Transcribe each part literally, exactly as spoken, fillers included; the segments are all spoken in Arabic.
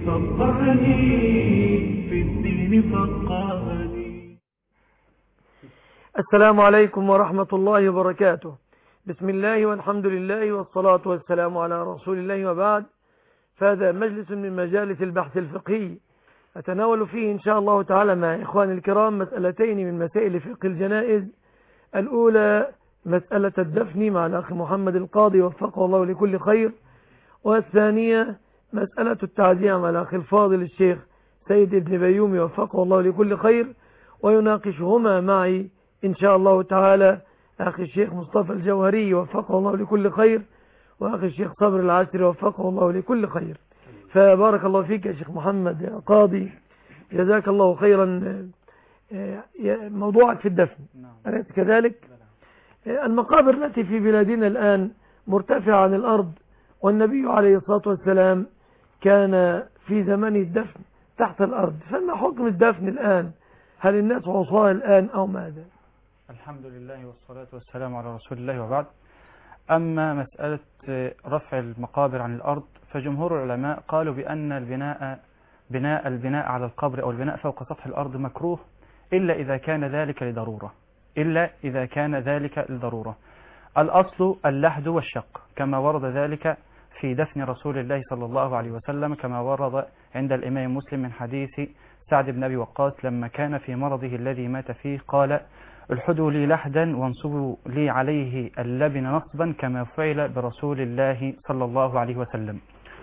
فقهني في الدين فقهني. السلام عليكم ورحمة الله وبركاته. بسم الله والحمد لله والصلاة والسلام على رسول الله، وبعد، فهذا مجلس من مجالس البحث الفقهي أتناول فيه إن شاء الله تعالى مع إخواني الكرام مسألتين من مسائل فقه الجنائز. الأولى مسألة الدفن مع الأخ محمد القاضي وفقه الله لكل خير، والثانية مسألة التعزية مع الأخ الفاضل الشيخ سيد ابن بيومي وفقه الله لكل خير، ويناقشهما معي إن شاء الله تعالى أخي الشيخ مصطفى الجوهري وفقه الله لكل خير، وأخي الشيخ صبر العسري وفقه الله لكل خير. فبارك الله فيك يا شيخ محمد يا قاضي، جزاك الله خيرا. موضوعك في الدفن أليس كذلك؟ المقابر التي في بلادنا الآن مرتفعة عن الأرض، والنبي عليه الصلاة والسلام كان في زمن الدفن تحت الأرض، فما حكم الدفن الآن؟ هل الناس عصاة الآن أو ماذا؟ الحمد لله والصلاة والسلام على رسول الله، وبعد. أما مسألة رفع المقابر عن الأرض، فجمهور العلماء قالوا بأن البناء بناء البناء على القبر أو البناء فوق سطح الأرض مكروه، إلا إذا كان ذلك لضرورة إلا إذا كان ذلك لضرورة. الأصل اللحد والشق، كما ورد ذلك في دفن رسول الله صلى الله عليه وسلم، كما ورد عند الإمام مسلم من حديث سعد بن أبي وقاص لما كان في مرضه الذي مات فيه قال: الحدوا لي لحدا وانصبوا لي عليه اللبن نصبا، كما فعل برسول الله صلى الله عليه وسلم.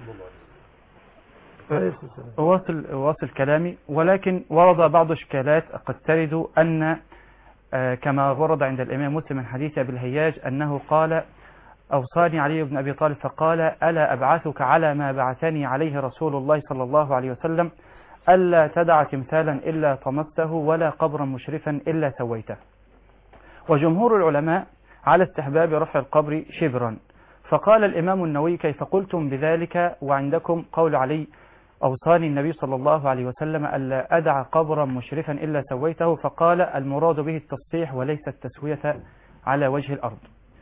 واصل, واصل كلامي. ولكن ورد بعض إشكالات قد ترد، أن كما ورد عند الإمام مسلم من حديث أبي الهياج أنه قال: أوصاني علي بن أبي طالب فقال: ألا أبعثك على ما بعثني عليه رسول الله صلى الله عليه وسلم، ألا تدع تمثالا إلا طمسته ولا قبرا مشرفا إلا سويته. وجمهور العلماء على استحباب رفع القبر شبرا. فقال الإمام النووي: كيف قلتم بذلك وعندكم قول علي: أوصاني النبي صلى الله عليه وسلم ألا أدع قبرا مشرفا إلا سويته؟ فقال: المراد به التصحيح وليس التسوية على وجه الأرض.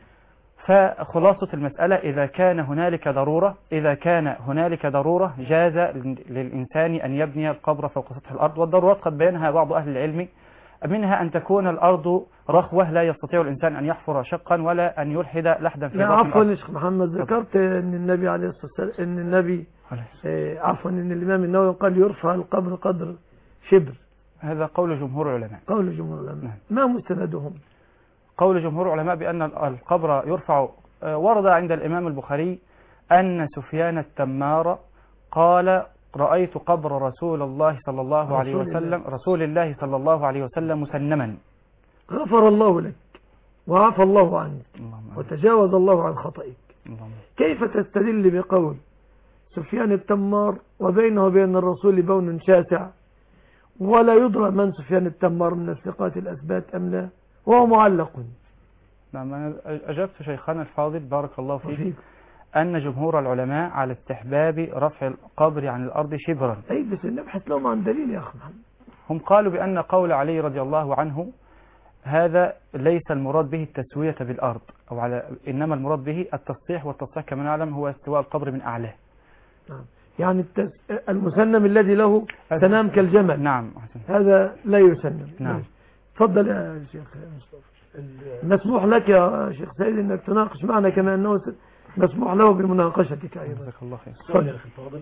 فخلاصة المسألة: إذا كان هنالك ضرورة إذا كان هنالك ضرورة جاز للإنسان أن يبني القبر فوق سطح الأرض. والضرورات قد بينها بعض أهل العلم، منها أن تكون الأرض رخوة لا يستطيع الإنسان أن يحفر شقا ولا أن يلحد لحدا في لا باطن عفوا يا شيخ محمد، ذكرت أن النبي عليه الصلاة والسلام أن النبي آه عفوا أن الإمام النووي قال يرفع القبر قدر شبر. هذا قول جمهور العلماء. قول جمهور العلماء. نعم. ما مستندهم؟ قول جمهور العلماء بأن القبر يرفع. ورد عند الإمام البخاري أن سفيان التمار قال: رأيت قبر رسول الله صلى الله عليه وسلم رسول الله صلى الله عليه وسلم مسنما. غفر الله لك وعفى الله عنك وتجاوز الله عن خطئك. كيف تستدل بقول سفيان التمار وبينه وبين الرسول بون شاسع، ولا يدرى من سفيان التمار من الثقات الأثبات أم لا، وهو معلق؟ نعم، أنا أجبت شيخنا الفاضل بارك الله فيك وفيك. أن جمهور العلماء على استحباب رفع القبر عن الأرض شبرا. أي بس نبحث لهم عن دليل يا أخي محمد. هم قالوا بأن قول علي رضي الله عنه هذا ليس المراد به التسوية بالأرض أو على إنما المراد به التصحيح، والتصحيح كما نعلم هو استواء القبر من أعلاه. نعم. يعني التس... المسنم الذي له تنام كالجمل. نعم. هذا لا يسنم. نعم. تفضل يا شيخ مصطفى. مسموح لك يا شيخ سيد انك تناقش معنا، كما انه مسموح له بمناقشتك ايضا. جزاك الله خير. سؤال يا اخي الفاضل،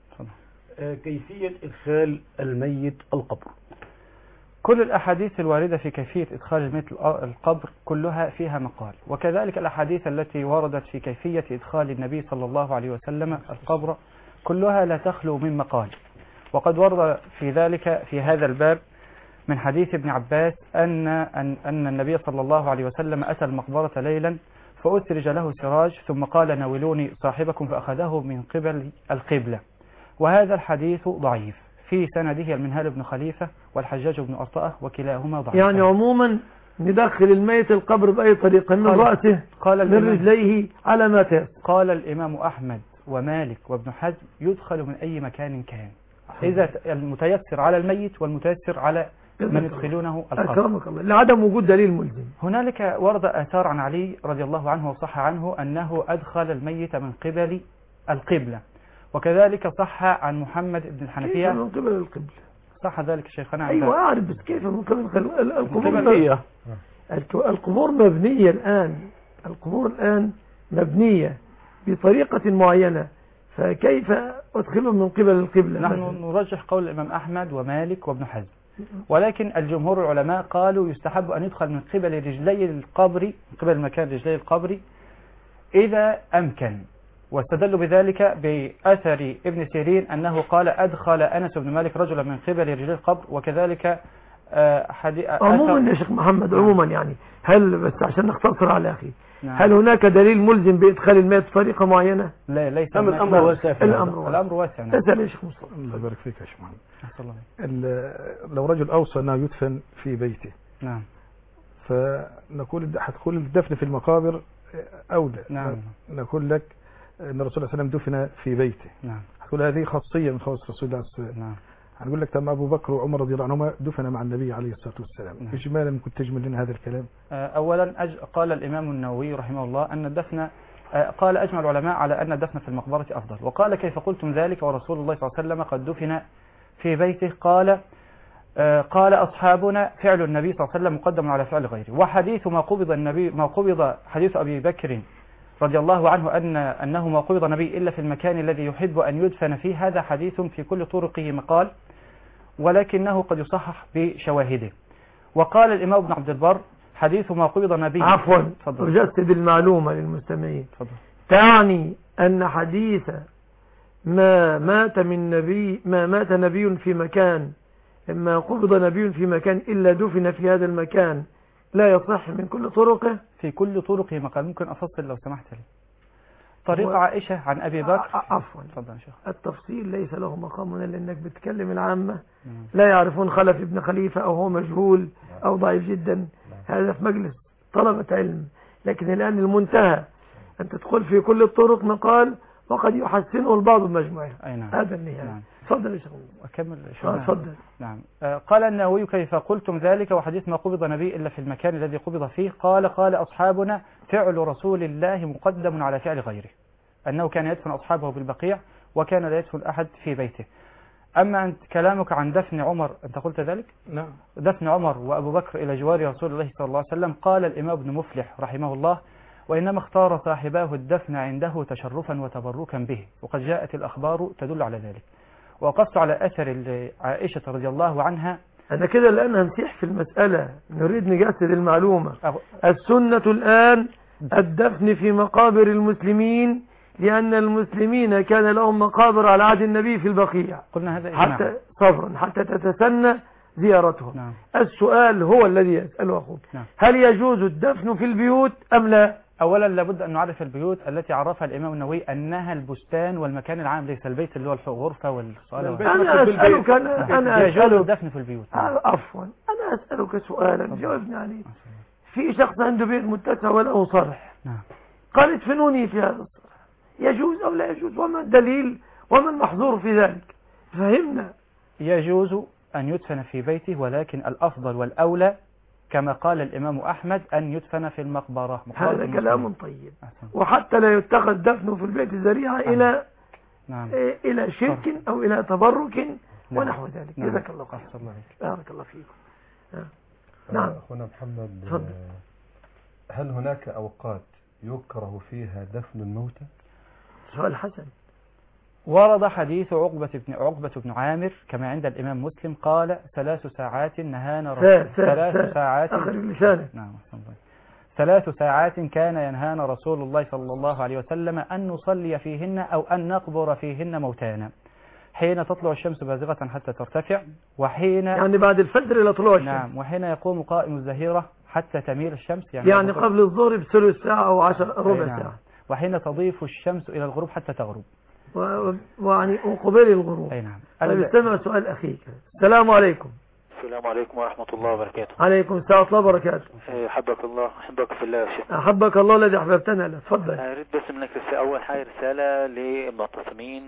كيفية ادخال الميت القبر؟ كل الأحاديث الواردة في كيفية إدخال الميت القبر كلها فيها مقال، وكذلك الأحاديث التي وردت في كيفية إدخال النبي صلى الله عليه وسلم القبر كلها لا تخلو من مقال. وقد ورد في ذلك في هذا الباب من حديث ابن عباس أن, أن, أن النبي صلى الله عليه وسلم أتى المقبرة ليلا فأسرج له سراج ثم قال: ناولوني صاحبكم، فأخذه من قبل القبلة. وهذا الحديث ضعيف، في سنده المنهال بن خليفة والحجاج بن أرطأة، وكلاهما ضعيف. يعني عموما ندخل الميت القبر بأي طريقة، من رأسه قال من رجليه على ما تيسر. قال الإمام أحمد ومالك وابن حزم يدخل من أي مكان كان، إذا المتيسر على الميت والمتيسر على من يدخلونه القبر. أكرمك الله، لعدم وجود دليل ملزم. هنالك ورد آثار عن علي رضي الله عنه وصح عنه أنه أدخل الميت من قبل القبلة، وكذلك صح عن محمد بن كيف الحنفية. من قبل القبلة؟ صح ذلك شيخنا. أيوة أعرف، بس كيف من قبل القبلة؟ القبور مبنية. القبور مبنية الآن، القبور الآن مبنية بطريقة معينة، فكيف أدخلهم من قبل القبلة؟ نحن مثلا نرجح قول الإمام أحمد ومالك وابن حزم، ولكن الجمهور العلماء قالوا يستحب أن يدخل من قبل رجلي القبر، من قبل مكان رجلي القبر إذا أمكن، واستدلوا بذلك بأثر ابن سيرين أنه قال أدخل أنس بن مالك رجلا من قبل رجلي القبر، وكذلك حديث عموما يا شيخ محمد. عموما يعني هل، بس عشان نختصر على أخي، نعم. هل هناك دليل ملزم بإدخال الماء بطريقة معينة؟ لا، ليس. الأمر واسع. الأمر الأمر واسع. اسأل يا شيخ مصطفى. الله يبارك فيك يا شيخ محمد. الله. لو رجل أوصى أنه يدفن في بيته، نعم، فنقول هتقول الدفن في المقابر أولى. نعم. نقول لك أن الرسول صلى الله عليه وسلم دفن في بيته، نعم. هتقول هذه خاصية من خواص رسول الله صلى الله عليه وسلم. نعم. هنقول لك تم أبو بكر وعمر رضي الله عنهما دفن مع النبي عليه الصلاة والسلام. نعم. إجمالا ممكن تجمل لنا هذا الكلام؟ أولا أج... قال الإمام النووي رحمه الله أن الدفن، قال أجمع العلماء على أن الدفن في المقبرة أفضل، وقال كيف قلتم ذلك ورسول الله صلى الله عليه وسلم قد دفن في بيته؟ قال قال أصحابنا فعل النبي صلى الله عليه وسلم مقدم على فعل غيره. وحديث ما قبض النبي ما قبض حديث أبي بكر رضي الله عنه أن أنه ما قبض نبي إلا في المكان الذي يحب أن يدفن فيه، هذا حديث في كل طرقه مقال، ولكنه قد يصحح بشواهده. وقال الإمام ابن عبد البر حديث ما قبض نبي. عفوا، أجسد المعلومة للمستمعين. فضل. تعني أن حديث ما مات من نبي ما مات نبي في مكان، ما قبض نبي في مكان إلا دفن في هذا المكان لا يصح من كل طرقه؟ في كل طرقه مقال. ممكن أفصل لو سمحت لي؟ طريق عائشة عن أبي بكر. عفوا، تفضل يا شيخ. التفصيل ليس له مقام هنا، لأنك بتكلم العامة لا يعرفون خلف ابن خليفة أو هو مجهول أو ضعيف جدا. هذا في مجلس طلبة علم، لكن الآن المنتهى أن تدخل في كل الطرق مقال وقد يحسنه البعض بمجموعه. نعم. هذا النهاية. نعم. تفضل يا شيخ. أكمل. تفضل. نعم. قال النووي كيف قلتم ذلك وحديث ما قبض نبي إلا في المكان الذي قبض فيه؟ قال قال أصحابنا فعل رسول الله مقدم على فعل غيره، أنه كان يدفن أصحابه بالبقيع وكان لا يدفن أحد في بيته. أما أنت كلامك عن دفن عمر، أنت قلت ذلك؟ نعم. دفن عمر وأبو بكر إلى جوار رسول الله صلى الله عليه وسلم، قال الإمام ابن مفلح رحمه الله وإنما اختار صاحباه الدفن عنده تشرفا وتبركا به، وقد جاءت الأخبار تدل على ذلك. وقفت على أثر عائشة رضي الله عنها. أنا كده الآن هنسيح في المسألة، نريد نجسد المعلومة. أغ... السنة الآن الدفن في مقابر المسلمين، لأن المسلمين كان لهم مقابر على عهد النبي في البقيع. قلنا هذا إجماع. حتى صبرا حتى تتسنى زيارتهم. نعم. السؤال هو الذي يسأله أخوك. نعم. هل يجوز الدفن في البيوت أم لا؟ أولا لابد أن نعرف البيوت التي عرفها الإمام النووي أنها البستان والمكان العام، ليس البيت اللي هو الغرفة والصالة. أنا أسألك أنا, أنا يجوز الدفن في البيوت. عفوا، أنا أسألك سؤالا جاوبني عليه. في شخص عنده بيت متسع وله صرح، نعم، قال ادفنوني في هذا الصرح، يجوز أو لا يجوز؟ وما الدليل وما المحظور في ذلك؟ فهمنا. يجوز أن يدفن في بيته، ولكن الأفضل والأولى كما قال الإمام أحمد أن يدفن في المقبرة. هذا كلام طيب. وحتى لا يتخذ دفنه في البيت ذريعة إلى نعم. إلى شرك أو إلى تبرك نعم. ونحو ذلك. نعم. جزاك الله خير. بارك الله فيكم. نعم. أخونا محمد، فضل. هل هناك أوقات يكره فيها دفن الموتى؟ سؤال حسن. ورد حديث عقبة بن عقبة بن عامر كما عند الإمام مسلم، قال ثلاث ساعات نهانا رسول ثلاث ساعات آخر اللسان. نعم. ثلاث ساعات كان ينهانا رسول الله صلى الله عليه وسلم أن نصلي فيهن أو أن نقبر فيهن موتانا، حين تطلع الشمس بازغة حتى ترتفع، وحين يعني بعد الفجر إلى طلوع الشمس. نعم. وحين يقوم قائم الزهيرة حتى تميل الشمس، يعني, يعني قبل الظهر بثلث ساعة أو عشر ربع نعم. ساعة. وحين تضيف الشمس إلى الغروب حتى تغرب، ويعني وقبل الغروب. أي نعم. طيب استمع سؤال أخيك. السلام عليكم. السلام عليكم ورحمة الله وبركاته. عليكم السلام ورحمة الله وبركاته. أحبك الله أحبك في الله يا شيخ. أحبك الله الذي أحببتنا له. تفضل. أريد بس منك أول حاجة رسالة للمعتصمين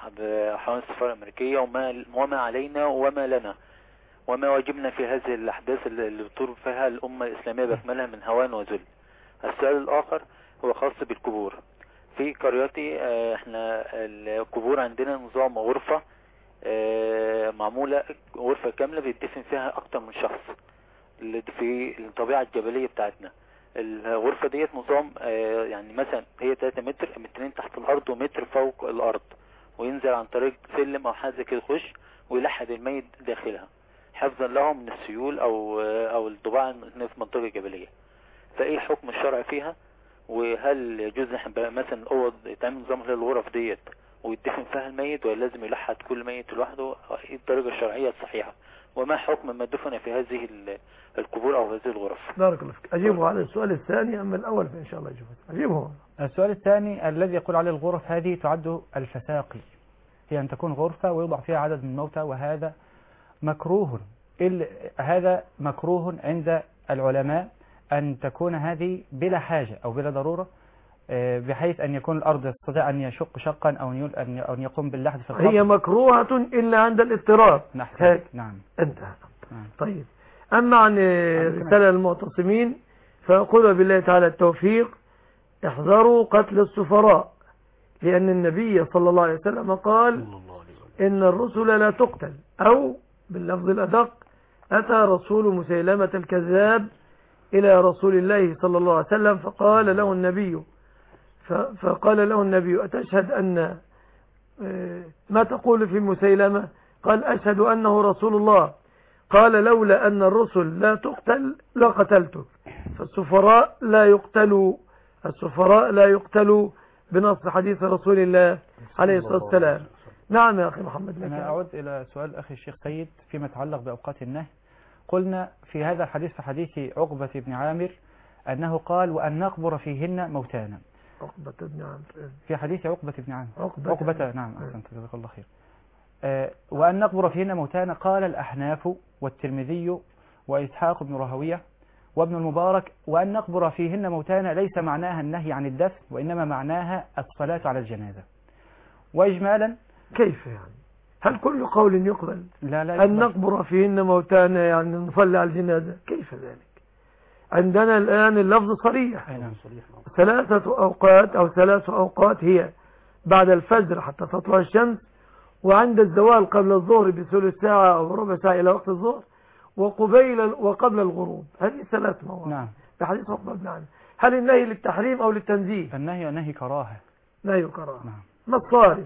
حول السفارة الأمريكية، وما وما علينا وما لنا وما واجبنا في هذه الأحداث اللي بتطور فيها الأمة الإسلامية بأكملها من هوان وذل. السؤال الآخر هو خاص بالقبور. في قريتي آه، احنا القبور عندنا نظام غرفة آه، معمولة غرفة كاملة بيدفن فيها اكتر من شخص اللي في الطبيعة الجبلية بتاعتنا. الغرفة ديت نظام آه، يعني مثلا هي ثلاثة متر، مترين تحت الارض ومتر فوق الارض، وينزل عن طريق سلم او حاجة كده يخش ويلحد الميت داخلها حفظا له من السيول او او الضباع في منطقة جبلية. فايه الحكم الشرعي فيها؟ وهل يجوز مثلا الاوض يتعمل نظام للغرف ديت ويدفن فيها الميت، ولا لازم يلحد كل ميت لوحده؟ ايه الطريقة الشرعية الصحيحة؟ وما حكم ما دفن في هذه القبور او هذه الغرف؟ بارك الله فيك. اجيبه على السؤال الثاني، اما الاول فان شاء الله اجيبه. اجيبه. السؤال الثاني الذي يقول عليه الغرف هذه تعد الفساقي، هي أن تكون غرفة ويوضع فيها عدد من الموتى، وهذا مكروه. هذا مكروه عند العلماء أن تكون هذه بلا حاجة أو بلا ضرورة، بحيث أن يكون الأرض يستطيع أن يشق شقا أو أن يقوم باللحد في القبر. هي مكروهة إلا عند الاضطرار. نعم. انتهى. نعم. طيب، أما عن رسالة المعتصمين فأقول بالله تعالى التوفيق: احذروا قتل السفراء، لأن النبي صلى الله عليه وسلم قال إن الرسل لا تقتل، أو باللفظ الأدق: أتى رسول مسيلمة الكذاب إلى رسول الله صلى الله عليه وسلم فقال له النبي فقال له النبي: أتشهد أن ما تقول في مسيلمة؟ قال: أشهد أنه رسول الله. قال: لولا أن الرسل لا تقتل لقتلته. فالسفراء لا يقتلوا، السفراء لا يقتلوا بنص حديث رسول الله عليه الصلاة والسلام. نعم يا أخي محمد. أنا أعود إلى سؤال أخي الشيخ سيد فيما يتعلق بأوقات النهي. قلنا في هذا الحديث في حديث عقبة بن عامر أنه قال: وأن نقبر فيهن موتانا. عقبة بن عامر في حديث عقبة بن عامر. عقبة, عقبة نعم أحسنت جزاك الله خير. آه وأن نقبر فيهن موتانا. قال الأحناف والترمذي وإسحاق بن راهويه وابن المبارك: وأن نقبر فيهن موتانا ليس معناها النهي عن الدفن، وإنما معناها الصلاة على الجنازة. وإجمالا كيف يعني؟ هل كل قول يقبل؟ لا لا أن نقبر فيهن موتانا يعني نصلي على الجنازة؟ كيف ذلك؟ عندنا الآن اللفظ صريح. نعم. ثلاثة أوقات أو ثلاث أوقات هي بعد الفجر حتى تطلع الشمس، وعند الزوال قبل الظهر بثلث ساعة أو ربع ساعة إلى وقت الظهر، وقبيل وقبل الغروب. هذه ثلاث مواقف. نعم. بحديث عقبة بن عامر. هل النهي للتحريم أو للتنزيه؟ النهي نهي كراهة. نهي كراهة. نعم. ما الصارف؟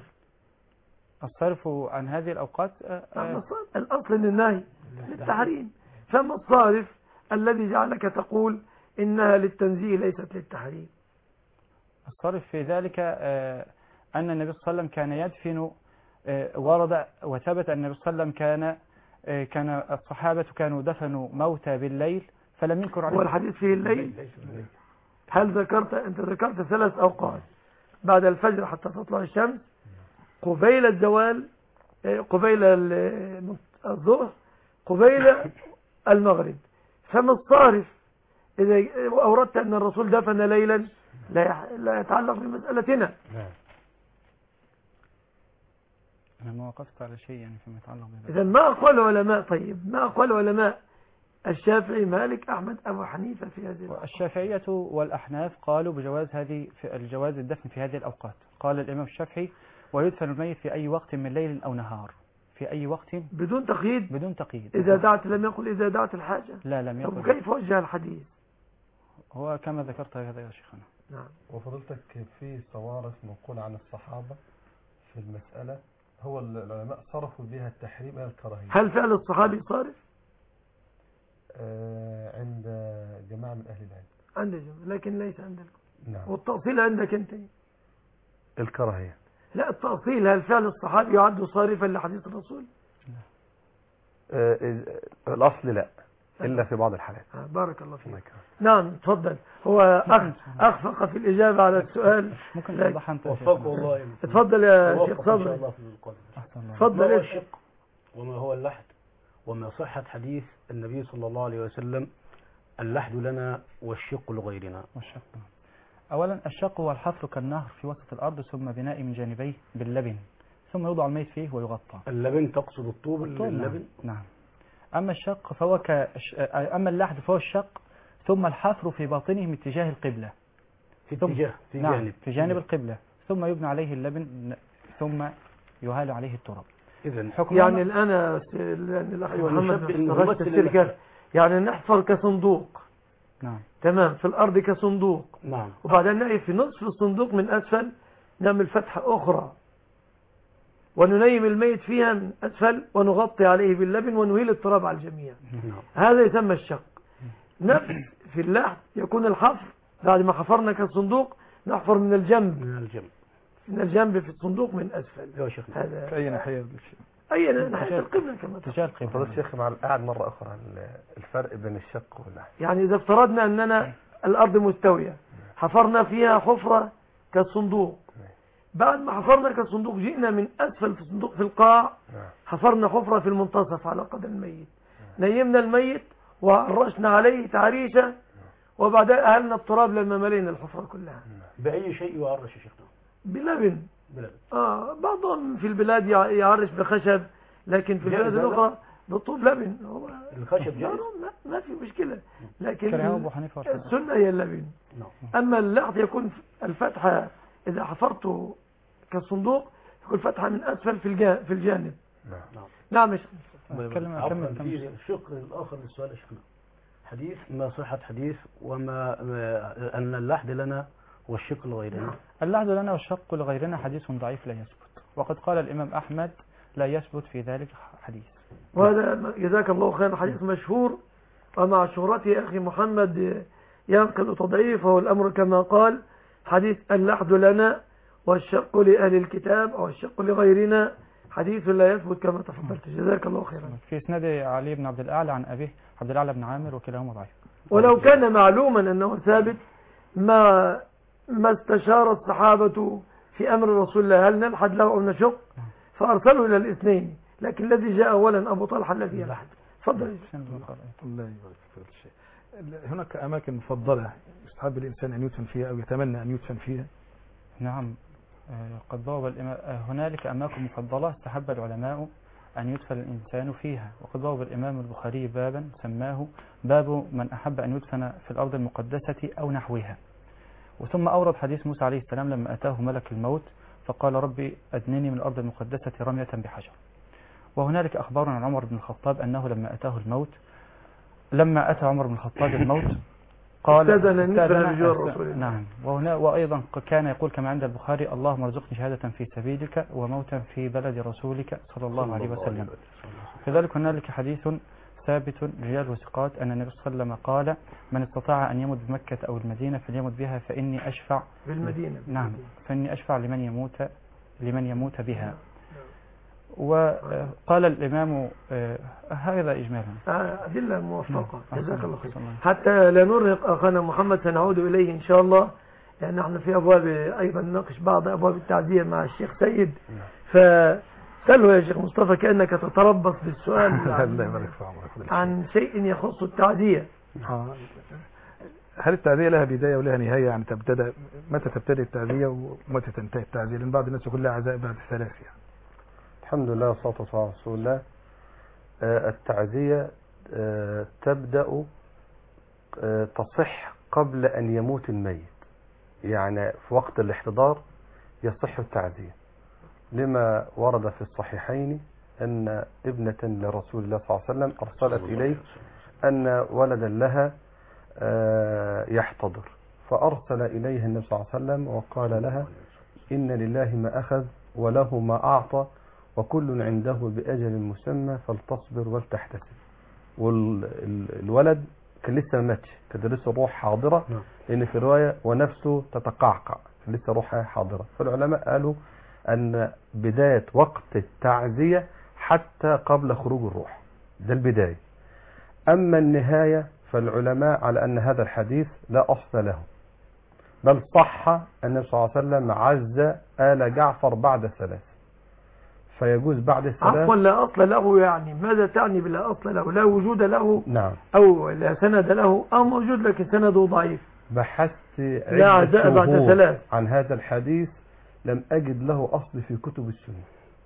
الصرف عن هذه الأوقات آه الأصل النهي للتحريم، فما الصارف الذي جعلك تقول إنها للتنزيه ليست للتحريم؟ الصارف في ذلك أن النبي صلى الله عليه وسلم كان يدفن، ورد وثبت أن النبي صلى الله عليه وسلم كان كان الصحابة كانوا دفنوا موتى بالليل فلم ينكر عليه. والحديث فيه الليل. هل ذكرت أنت ذكرت ثلاث أوقات: بعد الفجر حتى تطلع الشمس، قبيل الزوال، قبيل الظهر، قبيل المغرب. فما الصارف إذا أوردت أن الرسول دفن ليلا لا يتعلق بمسألتنا؟ أنا ما وقفت على شيء يعني فيما يتعلق بذلك. إذا ما أقوال علماء، طيب ما أقوال علماء الشافعي مالك أحمد أبو حنيفة في هذه الأوقات؟ الشافعية والأحناف قالوا بجواز هذه في الجواز الدفن في هذه الأوقات. قال الإمام الشافعي: ويدفن الميت في أي وقت من ليل أو نهار، في أي وقت بدون تقييد. بدون تقييد. إذا دعت لم يقل إذا دعت الحاجة. لا لم يقل. كيف وجه الحديث؟ هو كما ذكرت هذا يا شيخنا. نعم. وفضلتك في صوارف منقول عن الصحابة في المسألة هو العلماء صرفوا بها التحريم إلى الكراهية. هل فعل الصحابي صارف؟ آه عند جماعة من أهل العلم. عند جماعة لكن ليس عندكم. نعم. والتأصيل عندك أنت الكراهية. لا التأصيل هل فعل الصحابي يعد صارفا لحديث الرسول؟ آه الأصل لا إلا في بعض الحالات. آه بارك الله فيك. نعم تفضل. هو أخفق في الإجابة على السؤال. ممكن توضح أنت؟ وفقه الله. تفضل يا شيخ صبري. إن شاء الله في القلب. تفضل. ما هو الشق وما هو اللحد وما صحة حديث النبي صلى الله عليه وسلم: اللحد لنا والشق لغيرنا. والشق أولا الشق هو الحفر كالنهر في وسط الأرض ثم بناء من جانبيه باللبن ثم يوضع الميت فيه ويغطى. اللبن تقصد الطوب اللبن؟ نعم. أما الشق فهو ك... أما اللحد فهو الشق ثم الحفر في باطنه من اتجاه القبلة في ثم- اتجاه في نعم جانب في جانب القبلة، ثم يبنى عليه اللبن، ثم يهال عليه التراب. إذن حكم يعني الآن يا س- لأن الأخ أيوة، محمد نشبه ما إنه استغرقش يمثل تفسير المكان. كيف. يعني نحفر كصندوق، نعم تمام، في الأرض كصندوق، نعم وبعدين نأي في نصف الصندوق من أسفل نعمل فتحة أخرى وننيم الميت فيها من أسفل ونغطي عليه باللبن ونهيل التراب على الجميع. نعم هذا يسمى الشق. نفس في اللحد يكون الحفر بعد ما حفرنا كالصندوق نحفر من الجنب، من الجنب. من الجنب في الصندوق من أسفل. يا شيخنا هذا في أي ناحية الشيء؟ أي ناحية القبلة كما تقول. تجاه فضل القبلة. الشيخ مع القعد مرة أخرى عن الفرق بين الشق واللحد. يعني إذا افترضنا أننا الأرض مستوية حفرنا فيها حفرة كالصندوق، بعد ما حفرنا كالصندوق جئنا من أسفل في الصندوق في القاع حفرنا حفرة في المنتصف على قدر الميت، نيمنا الميت وعرشنا عليه تعريشة وبعدين أهلنا التراب لما ملينا الحفرة كلها بأي شيء يعرش يا شيخنا؟ بلبن. بلد. آه بعضهم في البلاد يع- يعرش بخشب، لكن في جائز البلاد هذا؟ الأخرى بالطوب لبن. هو الخشب جائز؟ ما, ما في مشكلة، لكن كلام أبو حنيفة والشافعي. السنة هي اللبن. نعم أما اللحظ يكون الفتحة إذا حفرته كالصندوق يكون فتحة من أسفل في الجا- في الجانب. نعم نعم يا شيخ. كلمة عفوا كمل في كمل. الشق الآخر للسؤال يا شيخنا، حديث ما صحة حديث وما ما- أن اللحد لنا والشق لغيرنا. اللحد لنا والشق لغيرنا حديث ضعيف لا يثبت، وقد قال الإمام أحمد لا يثبت في ذلك حديث. وهذا جزاك الله خيرا حديث مشهور، ومع شهرته أخي محمد ينقل تضعيفه والأمر كما قال حديث اللحد لنا والشق لأهل الكتاب أو الشق لغيرنا حديث لا يثبت كما تفضلت. جزاك الله خيرا. في إسناد علي بن عبد الأعلى عن أبيه عبد الأعلى بن عامر وكلاهما ضعيف. ولو كان معلوما أنه ثابت ما ما استشار الصحابة في أمر رسول الله هل نلحد له أو نشق، فأرسلوا إلى الاثنين، لكن الذي جاء أولا أبو طلحة الذي يلحد. تفضل. الله يبارك في كل شيء. هناك أماكن مفضلة يستحب الإنسان أن يدفن فيها أو يتمنى أن يدفن فيها؟ نعم آه، قد بوب الإمام آه، هنالك أماكن مفضلة استحب العلماء أن يدفن الإنسان فيها، وقد بوب الإمام البخاري بابا سماه باب من أحب أن يدفن في الأرض المقدسة أو نحوها. وثم أورد حديث موسى عليه السلام لما أتاه ملك الموت فقال ربي أدنني من الأرض المقدسة رمية بحجر. وهنالك أخبار عن عمر بن الخطاب أنه لما أتاه الموت لما أتى عمر بن الخطاب الموت قال استأذن أن يدفن استأذن- بجوار رسول الله. نعم. وهنا وأيضا كان يقول كما عند البخاري اللهم ارزقني شهادة في سبيلك وموتا في بلد رسولك صلى الله عليه وسلم. كذلك هنالك حديث ثابت رجال وثقات أن النبي صلى الله عليه وسلم قال من استطاع أن يموت بمكة أو المدينة فليمت بها فإني أشفع بالمدينة. نعم فإني أشفع لمن يموت لمن يموت بها. وقال الإمام آه، هذا إجمالا. آه، أدلة موفقة. نعم. جزاك الله خير. أحسن الله. حتى لا نرهق أخانا محمد سنعود إليه إن شاء الله، لأن نحن في أبواب أيضا نناقش بعض أبواب التعزية مع الشيخ سيد، فسأله يا شيخ مصطفى كأنك تتربص بالسؤال الله عن, يبارك في عمرك. عن شيء يخص التعزية. آه. هل التعزية لها بداية ولها نهاية؟ يعني تبتدأ متى تبتدئ التعزية ومتى تنتهي التعزية؟ لأن بعض الناس يقول لها عزاء بعد الثلاث يعني. الحمد لله والصلاة والسلام على رسول الله. آه، التعزية آه، تبدأ آه، تصح قبل أن يموت الميت، يعني في وقت الاحتضار يصح التعزية، لما ورد في الصحيحين أن ابنة لرسول الله صلى الله عليه وسلم أرسلت إليه أن ولدا لها آه، يحتضر، فأرسل إليها النبي صلى الله عليه وسلم وقال لها إن لله ما أخذ وله ما أعطى وكل عنده بأجل مسمى فلتصبر ولتحتسب. والولد كان لسه ما ماتش، كان لسه الروح حاضرة، لأن في الرواية ونفسه تتقعقع، كان لسه روحها حاضرة. فالعلماء قالوا أن بداية وقت التعزية حتى قبل خروج الروح، ده البداية. أما النهاية فالعلماء على أن هذا الحديث لا أصل له، بل صح أن النبي صلى الله عليه وسلم عز آل جعفر بعد ثلاث، فيجوز بعد الثلاث. عفوا لا أصل له، يعني ماذا تعني بلا أصل له؟ لا وجود له نعم، أو لا سند له أو موجود لكن سنده ضعيف. بحثت لا عدة عزاء بعد شهور ثلاث عن هذا الحديث لم أجد له أصل في كتب السنة،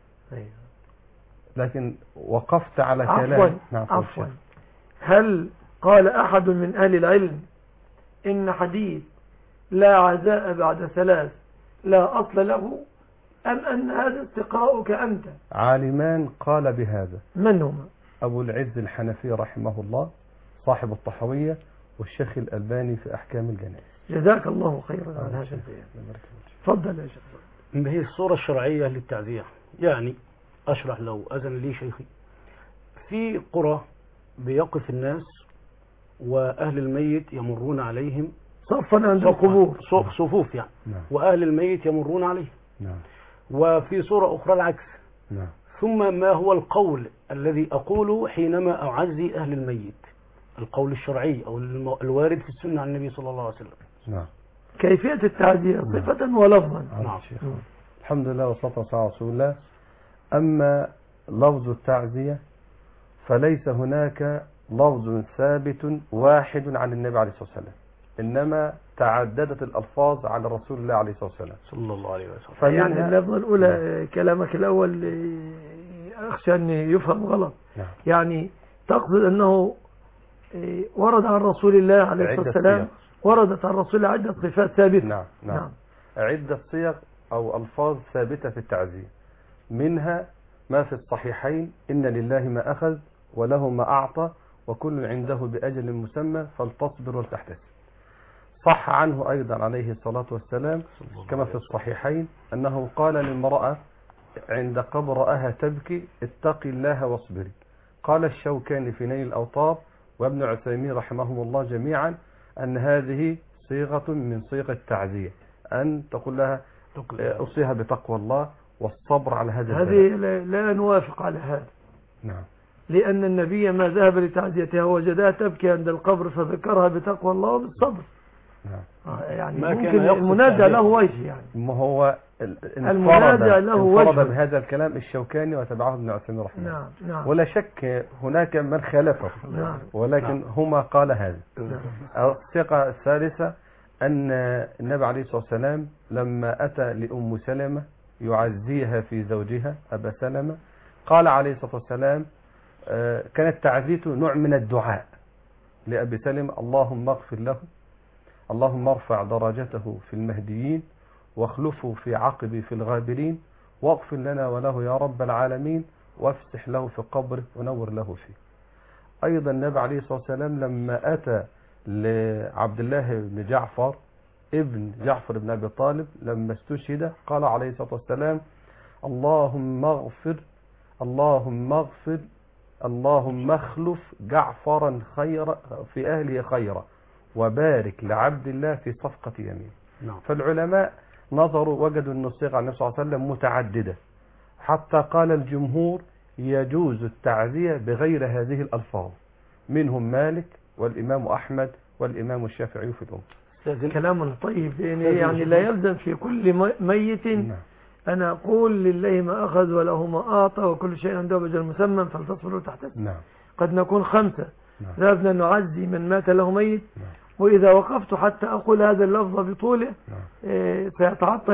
لكن وقفت على عفوا كلام. نعم عفوا هل قال أحد من أهل العلم إن حديث لا عزاء بعد ثلاث لا أصل له، أم أن هذا استقراؤك أنت؟ عالمان قال بهذا. من هما؟ أبو العز الحنفي رحمه الله صاحب الطحوية، والشيخ الألباني في أحكام الجنائز. جزاك الله خيرا على هذا البيان. تفضل يا شيخ. ما هي الصورة الشرعية للتعزية؟ يعني أشرح لو أذن لي شيخي. في قرى بيقف الناس وأهل الميت يمرون عليهم صفا عند القبور، صفوف يعني. نعم. وأهل الميت يمرون عليهم. نعم. وفي صورة أخرى العكس. نعم. ثم ما هو القول الذي أقوله حينما أعزي أهل الميت؟ القول الشرعي أو الوارد في السنة عن النبي صلى الله عليه وسلم. نعم. كيفية التعزية صفة ولفظا. نعم. الحمد لله والصلاة والسلام على رسول الله. أما لفظ التعزية فليس هناك لفظ ثابت واحد عن النبي عليه الصلاة والسلام، إنما تعددت الألفاظ على رسول الله عليه الصلاة والسلام صلى الله عليه وسلم. يعني اللفظة الأولى كلامك الأول أخشى أن يفهم غلط. نعم. يعني تقصد أنه ورد عن رسول الله عليه الصلاة والسلام، وردت عن رسول الله عدة صفات ثابتة. نعم. نعم. نعم. عدة صيغ أو ألفاظ ثابتة في التعزية، منها ما في الصحيحين: إن لله ما أخذ وله ما أعطى وكل عنده بأجل مسمى فلتصبر ولتحتسب. صح عنه أيضا عليه الصلاة والسلام كما في الصحيحين أنه قال للمرأة عند قبر أها تبكي: اتقي الله واصبري. قال الشوكاني في نيل الأوطار وابن عثيمين رحمهم الله جميعا أن هذه صيغة من صيغ التعزية، أن تقول لها أوصيها بتقوى الله والصبر على هذا البلاء. هذه لا نوافق على هذا. نعم. لأن النبي ما ذهب لتعزيتها وجدها تبكي عند القبر فذكرها بتقوى الله وبالصبر. نعم. يعني ما ممكن كان المنادى له وجه، يعني ما هو المنادى له انفرد وجه بهذا الكلام الشوكاني وتبعه ابن عثيمين رحمه الله. نعم. نعم. ولا شك هناك من خالفه. نعم. ولكن هما قال هذا. الثقة الثالثة أن النبي عليه الصلاة والسلام لما أتى لأم سلمة يعزيها في زوجها أبا سلمة قال عليه الصلاة والسلام كانت تعزيته نوع من الدعاء لأبي سلمة: اللهم اغفر له، اللهم ارفع درجته في المهديين واخلفه في عقبي في الغابرين واغفر لنا وله يا رب العالمين وافسح له في قبره ونور له فيه. أيضا النبي عليه الصلاة والسلام لما أتى لعبد الله بن جعفر ابن جعفر بن أبي طالب لما استشهد قال عليه الصلاة والسلام: اللهم اغفر اللهم اغفر اللهم اخلف جعفرا خيرا في أهله خيرا وبارك لعبد الله في صفقة يمين. نعم. فالعلماء نظروا وجدوا أن الصيغة عن النبي صلى الله عليه وسلم متعددة، حتى قال الجمهور يجوز التعزية بغير هذه الألفاظ، منهم مالك والإمام أحمد والإمام الشافعي في الأم. كلام طيب، يعني لا يلزم في كل ميت. نعم. أنا أقول لله ما أخذ وله ما أعطى وكل شيء عنده بأجل مسمى فلتصبر وتحتسب. نعم. قد نكون خمسة نعم. ذهبنا نعزي من مات له ميت. نعم. وإذا وقفت حتى أقول هذا اللفظ بطوله نعم. إيه سيتعطل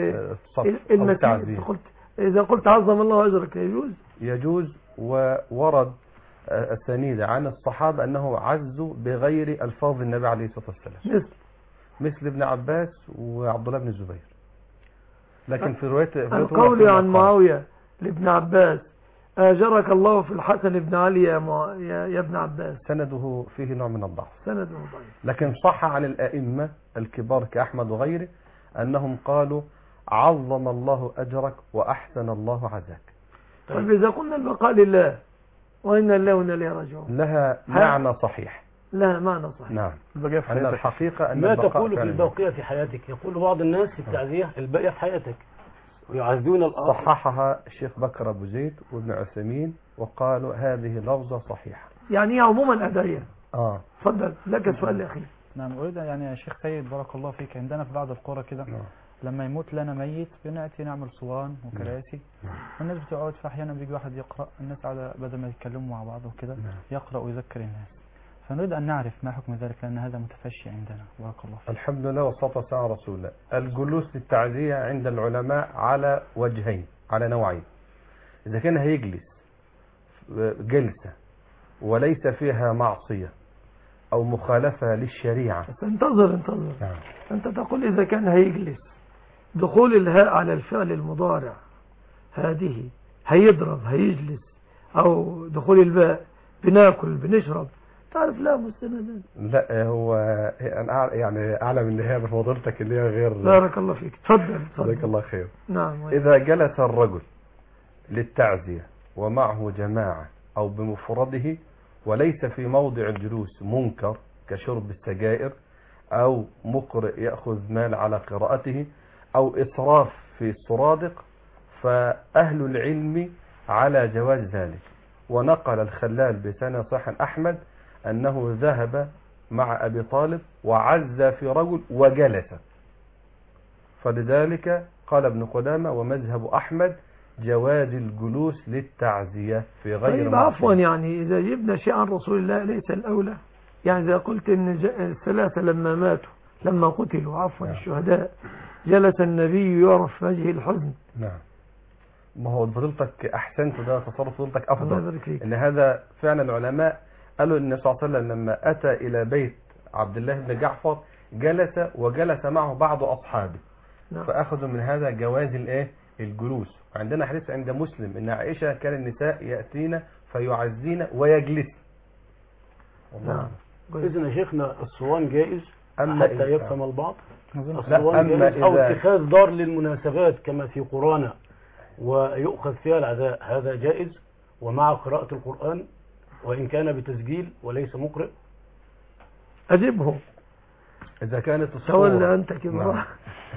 المسيح. قلت إذا قلت عظم الله أجرك يجوز يجوز. وورد السنيد عن الصحابة أنه عزوا بغير ألفاظ النبي عليه الصلاة والسلام، مثل مثل ابن عباس وعبد الله بن الزبير. لكن في رواية القول عن معاوية لابن عباس: آجرك الله في الحسن بن علي يا, مع... يا... يا ابن عباس، سنده فيه نوع من الضعف. سنده ضعيف. لكن صح عن الأئمة الكبار كأحمد وغيره أنهم قالوا: عظم الله أجرك وأحسن الله عزاك. طيب إذا قلنا البقاء لله وإن الله وإنا إليه راجعون لها معنى صحيح. لها معنى صحيح. نعم. البقاء في أن حياتك. الحقيقة أن ما البقاء تقول في فعلا. الباقية في حياتك؟ يقول بعض الناس في التعزية الباقية في حياتك ويعزون الآخر. صححها الشيخ بكر أبو زيد وابن عثيمين وقالوا هذه لفظة صحيحة. يعني عموما أدعية. آه. تفضل لك سؤال يا أخي. نعم. أريد يعني يا شيخ سيد بارك الله فيك، عندنا في بعض القرى كده نعم. لما يموت لنا ميت بنأتي نعمل صوان وكراسي، والناس بتقعد، في أحيانا بيجي واحد يقرأ، الناس قاعدة بدل ما يتكلموا مع بعض وكده يقرأ ويذكر الناس. فنريد أن نعرف ما حكم ذلك، لأن هذا متفشي عندنا. بارك الله فيك. الحمد لله والصلاة والسلام على رسول الله. الجلوس للتعزية عند العلماء على وجهين، على نوعين. إذا كان هيجلس جلسة وليس فيها معصية أو مخالفة للشريعة. بس انتظر انتظر نعم. أنت تقول إذا كان هيجلس دخول الهاء على الفعل المضارع هذه هيضرب هيجلس، أو دخول الباء بناكل بنشرب، تعرف لا مستندا. لا هو أنا يعني أعلم إن هي بفضيلتك اللي هي غير. بارك الله فيك، تفضل تفضل. جزاك الله خير. نعم. إذا جلس الرجل للتعزية ومعه جماعة أو بمفرده وليس في موضع الجلوس منكر كشرب السجائر أو مقرئ يأخذ مال على قراءته أو إسراف في السرادق، فأهل العلم على جواز ذلك. ونقل الخلال بسند صحيح أحمد أنه ذهب مع أبي طالب وعز في رجل وجلس، فلذلك قال ابن قدامة ومذهب أحمد جواز الجلوس للتعزية في غير. طيب عفوا، يعني إذا جبنا شيء عن رسول الله ليس الأولى؟ يعني إذا قلت إن الثلاثة لما ماتوا لما قتلوا عفوا نعم. الشهداء جلس النبي يعرف وجه الحزن. نعم. ما هو فضيلتك أحسنت، ده تصرف فضيلتك أفضل. إن هذا فعلا العلماء قالوا إن صلى الله عليه وسلم لما أتى إلى بيت عبد الله بن جعفر جلس وجلس معه بعض أصحابه. نعم. فأخذوا من هذا جواز الإيه الجلوس. عندنا حديث عند مسلم إن عائشة كان النساء يأتين فيعزين ويجلس. نعم. إذن يا شيخنا الصوان جائز أما حتى يفهم البعض. الصوان جائز أو اتخاذ دار للمناسبات كما في قرانا ويؤخذ فيها العزاء، هذا جائز ومع قراءة القرآن وإن كان بتسجيل وليس مقرئ. أجبه إذا كانت الصورة أنت كبار.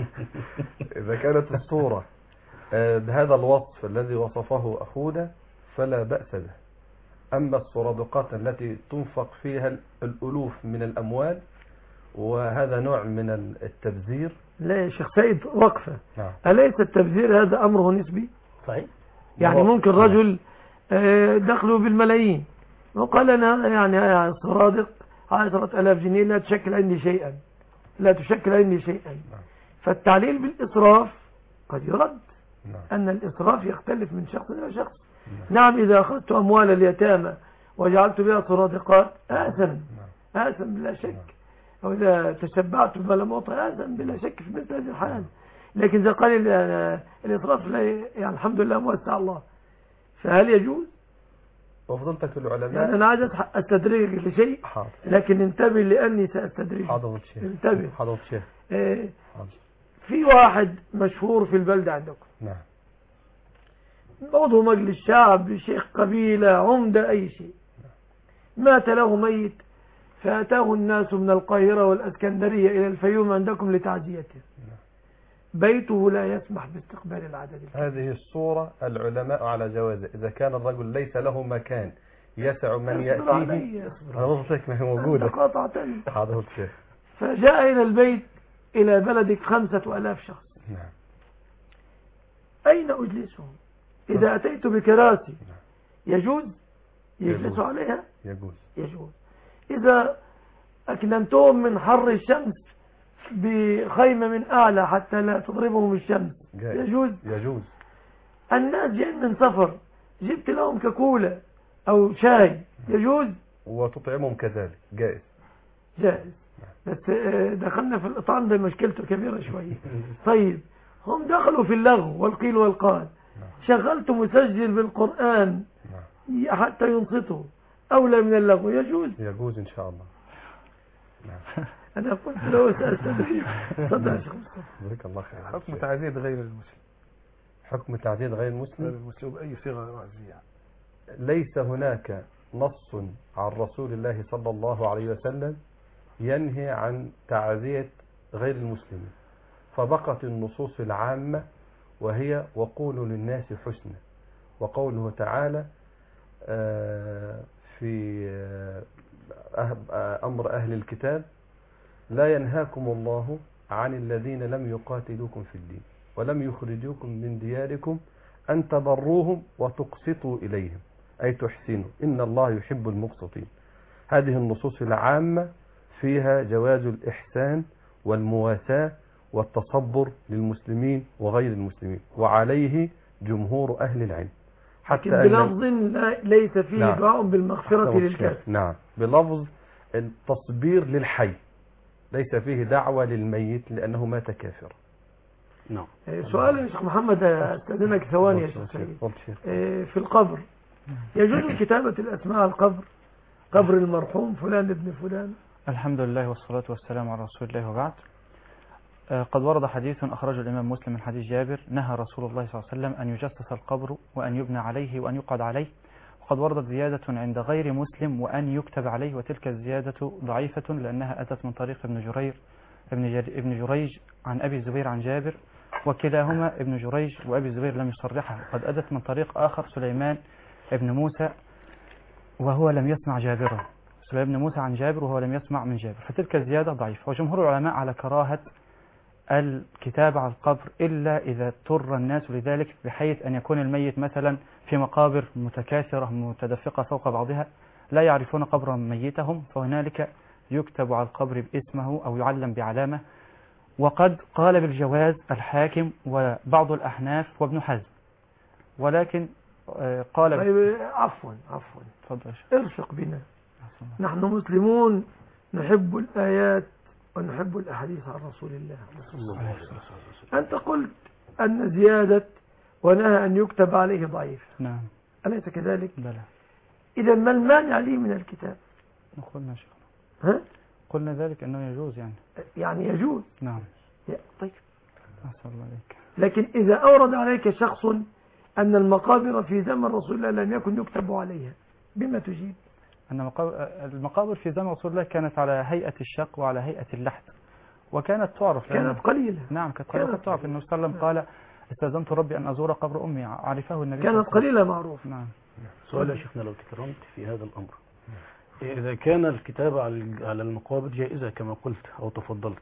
إذا كانت الصورة بهذا الوصف الذي وصفه أخونا فلا بأس به. أما الصرادقات التي تنفق فيها الألوف من الأموال وهذا نوع من التبذير. لا يا شيخ سيد وقفة. نعم. أليس التبذير هذا أمره نسبي؟ صحيح. يعني ممكن رجل دخله بالملايين وقال أنا يعني صرادق عشرة آلاف جنيه لا تشكل عندي شيئا لا تشكل عندي شيئا. نعم. فالتعليل بالإسراف قد يرد. نعم. أن الإسراف يختلف من شخص إلى شخص. نعم. نعم إذا أخذت أموال اليتامى وجعلت بها صرادقات آثم آثم بلا شك. أو إذا تشبعت بما لم أعطى آثم بلا شك في مثل هذه الحال. لكن إذا قال الإسراف لا يعني الحمد لله موسع الله، فهل يجوز؟ وفضلتك العلماء يعني أنا عايز أستدرجك لشيء. حاضر. لكن انتبه لأني سأستدرجك. حاضر الشيخ. انتبه. حاضر الشيخ. إيه حاضر. في واحد مشهور في البلدة عندكم. نعم. عضو مجلس شعب، شيخ قبيلة، عمدة، أي شيء. مات له ميت فأتاه الناس من القاهرة والأسكندرية إلى الفيوم عندكم لتعزيته. بيته لا يسمح باستقبال العدد. هذه الصورة العلماء على جوازه إذا كان الرجل ليس له مكان يسع من يأتيه. رضتك ما هي موجودة. حاضر الشيخ. فجاء إلى البيت إلى بلدك خمسة ألاف شخص. نعم. أين أجلسهم؟ إذا أتيت بكراسي يجوز يجلسوا عليها؟ يجوز. يجوز. إذا أكننتهم من حر الشمس بخيمة من أعلى حتى لا تضربهم الشمس جائز. يجوز. يجوز. الناس جايين من سفر جبت لهم كاكولا أو شاي يجوز. وتطعمهم كذلك جائز. جائز. بس دخلنا في الإطعام ده مشكلته كبيرة شوية. طيب هم دخلوا في اللغو والقيل والقال. شغلت مسجل بالقرآن حتى ينصتوا أولى من اللغو يجوز. يجوز إن شاء الله. نعم. أنا قلت له سأستدرج. صدق يا شيخ مصطفى. جزاك الله خير. حكم تعزية غير المسلم. حكم تعزية غير المسلم. غير المسلم بأي صيغة رأسية. ليس هناك نص عن رسول الله صلى الله عليه وسلم ينهي عن تعزية غير المسلمين، فبقت النصوص العامة وهي وقولوا للناس حسنا، وقوله تعالى في أمر أهل الكتاب لا ينهاكم الله عن الذين لم يقاتلوكم في الدين ولم يخرجوكم من دياركم أن تبروهم وتقسطوا إليهم أي تحسنوا إن الله يحب المقسطين. هذه النصوص العامة فيها جواز الإحسان والمواساة والتصبر للمسلمين وغير المسلمين، وعليه جمهور أهل العلم. حتى بلفظ ليس فيه نعم. دعاء بالمغفرة للكافر. نعم، بلفظ التصبير للحي، ليس فيه دعوة للميت لأنه مات كافرا. نعم. سؤال يا شيخ محمد، استاذنك ثواني يا شيخ سيد. في القبر يجوز كتابة الأسماء على القبر، قبر المرحوم فلان ابن فلان؟ الحمد لله والصلاة والسلام على رسول الله وبعد. قد ورد حديث أخرجه الإمام مسلم من حديث جابر: نهى رسول الله صلى الله عليه وسلم أن يجسس القبر وأن يبنى عليه وأن يقعد عليه. وقد وردت زيادة عند غير مسلم وأن يكتب عليه، وتلك الزيادة ضعيفة لأنها أتت من طريق ابن جرير ابن, جر ابن جريج عن أبي الزبير عن جابر، وكلاهما ابن جريج وأبي الزبير لم يصرحها. قد أتت من طريق آخر سليمان ابن موسى وهو لم يسمع جابرا، سليمان بن موسى عن جابر وهو لم يسمع من جابر، فتلك الزيادة ضعيفة. وجمهور العلماء على كراهة الكتابة على القبر إلا إذا اضطر الناس لذلك، بحيث أن يكون الميت مثلا في مقابر متكاثرة متدفقة فوق بعضها لا يعرفون قبر ميتهم، فهنالك يكتب على القبر باسمه أو يعلم بعلامة. وقد قال بالجواز الحاكم وبعض الأحناف وابن حزم، ولكن قال طيب عفوا عفوا تفضل ارفق بنا، نحن مسلمون نحب الآيات ونحب الأحاديث عن رسول الله. أنت قلت أن زيادة ونهى أن يكتب عليه ضعيف، نعم أليس كذلك؟ بلى. إذا ما المانع لي من الكتاب؟ قلنا شيخ ها؟ قلنا ذلك أنه يجوز يعني يعني يجوز. نعم. طيب أحسن الله عليك. لكن إذا أورد عليك شخص أن المقابر في زمن رسول الله لم يكن يكتب عليها، بما تجيب؟ أن المقابر في زمن رسول الله كانت على هيئة الشق وعلى هيئة اللحد، وكانت تعرف، كانت قليلة. نعم كانت قليلة. كانت تعرف. النبي صلى الله عليه وسلم قال: استأذنت ربي أن أزور قبر أمي، عرفه النبي. كانت قليلة معروف. نعم. سؤال يا شيخنا لو تكرمت في هذا الأمر، إذا كان الكتابة على المقابر جائزة كما قلت أو تفضلت،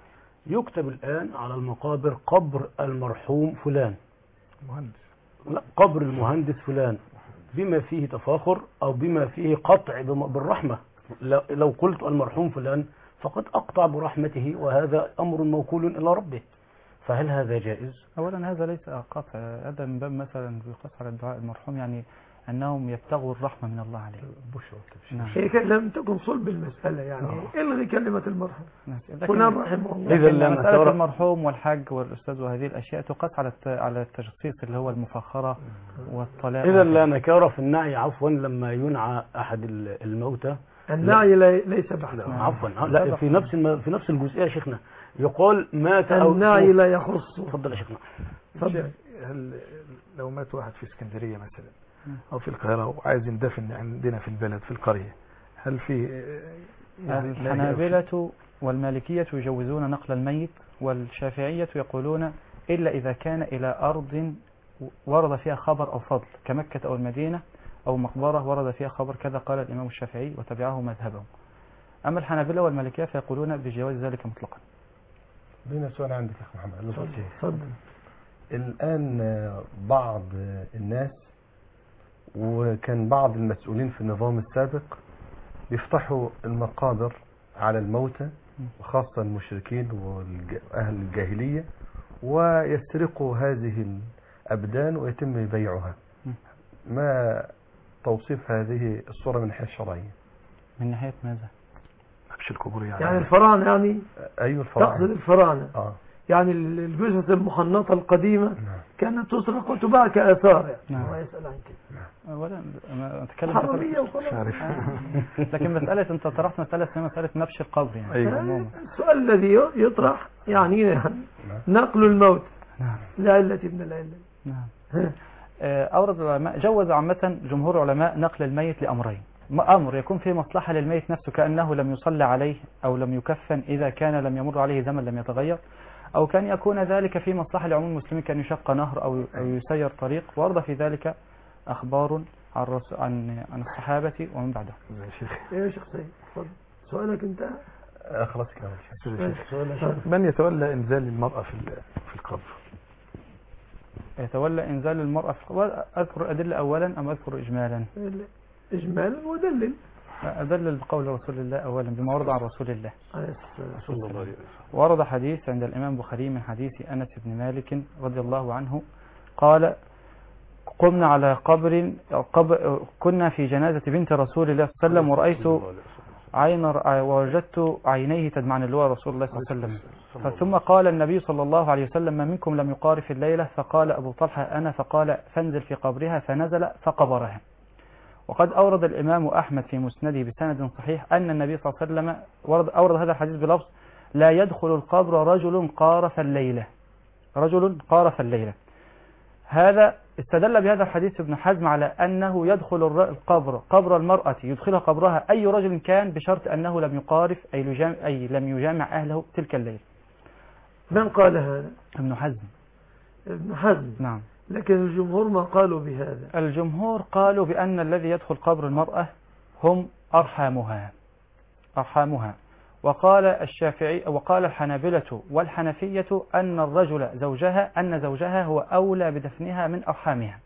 يكتب الآن على المقابر قبر المرحوم فلان، مهندس، لا قبر المهندس فلان، بما فيه تفاخر أو بما فيه قطع بالرحمة. لو قلت المرحوم فلان فقد أقطع برحمته، وهذا أمر موكول إلى ربه، فهل هذا جائز؟ أولا هذا ليس قطع، هذا من باب مثلا بيقاس على الدعاء المرحوم، يعني أنهم يبتغوا الرحمة من الله عليه. نعم. هي لم تكن صلب المسألة، يعني إلغي كلمة المرحوم، فلان رحمه الله. إذا مسألة المرحوم والحج والأستاذ وهذه الأشياء تقاس على على التجصيص اللي هو المفخرة والطلاق. إذا لا نكارة في النعي عفوا لما ينعى أحد الموتى. النعي ليس بحث عفوا، لا في نفس في نفس الجزئية يا شيخنا يقال مات أو النعي لا يخص. تفضل يا شيخنا. تفضل. هل لو مات واحد في اسكندرية مثلا أو في القاهرة وعايز يندفن عندنا في البلد في القرية، هل في يعني الحنابلة والمالكية يجوزون نقل الميت، والشافعية يقولون إلا إذا كان إلى أرض ورد فيها خبر أو فضل كمكة أو المدينة أو مقبرة ورد فيها خبر كذا، قال الإمام الشافعي وتبعه مذهبه. أما الحنابلة والمالكية فيقولون بجواز ذلك مطلقا. بينا سؤال عندك يا أخي محمد. تفضل. الآن بعض الناس وكان بعض المسؤولين في النظام السابق بيفتحوا المقابر على الموتى، وخاصة المشركين وأهل الجاهلية، ويسرقوا هذه الأبدان ويتم بيعها. ما توصيف هذه الصورة من الناحية الشرعية؟ من ناحية ماذا؟ نبش القبور يعني. يعني الفراعنة يعني؟ أيوة الفراعنة. تقصد الفراعنة. آه. يعني الجثث المحنطة القديمة نعم. كانت تسرق وتباع كآثار يعني. نعم. ما يسأل عن كده. نعم. ولا أنا أتكلم حرامية وخلاص. لكن مسألة أنت طرحت مسألة اسمها مسألة نبش القبر يعني. أيوة. السؤال الذي يطرح يعني, يعني نقل الموت. نعم. لعلة من العلة. نعم. أورد العلماء جوز عامة جمهور العلماء نقل الميت لأمرين: أمر يكون فيه مصلحة للميت نفسه كأنه لم يصلى عليه أو لم يكفن إذا كان لم يمر عليه زمن لم يتغير، أو كان يكون ذلك في مصلحة لعموم المسلمين كأن يشق نهر أو يسير طريق، وارد في ذلك أخبار عن عن عن الصحابة ومن بعدهم. يا شيخ سيد تفضل سؤالك أنت. خلاص كده. من يتولى إنزال المرأة في في القبر؟ يتولى إنزال المرأة في القبر. أذكر أدلة أولا أم أذكر إجمالا؟ إجمالا ودلل. أدلل بقول رسول الله أولا بما ورد عن رسول الله صلى الله عليه وسلم. ورد حديث عند الإمام البخاري من حديث أنس بن مالك رضي الله عنه قال: قمنا على قبر, قبر كنا في جنازة بنت رسول الله صلى الله عليه وسلم، ورأيت عين ووجدت عينيه تدمعن، اللي هو رسول الله صلى الله عليه وسلم. فثم قال النبي صلى الله عليه وسلم: ما منكم لم يقارف الليلة؟ فقال أبو طلحة: أنا. فقال: فانزل في قبرها. فنزل فقبرها. وقد أورد الإمام أحمد في مسنده بسند صحيح أن النبي صلى الله عليه وسلم ورد أورد هذا الحديث بلفظ: لا يدخل القبر رجل قارف الليلة، رجل قارف الليلة. هذا استدل بهذا الحديث ابن حزم على أنه يدخل القبر قبر المرأة يدخلها قبرها أي رجل كان، بشرط أنه لم يقارف أي, أي لم يجامع أهله تلك الليلة. من قال هذا؟ ابن حزم. ابن حزم. نعم. لكن الجمهور ما قالوا بهذا. الجمهور قالوا بأن الذي يدخل قبر المرأة هم أرحامها أرحامها وقال الشافعي وقال الحنابلة والحنفية أن الرجل زوجها أن زوجها هو أولى بدفنها من أرحامها،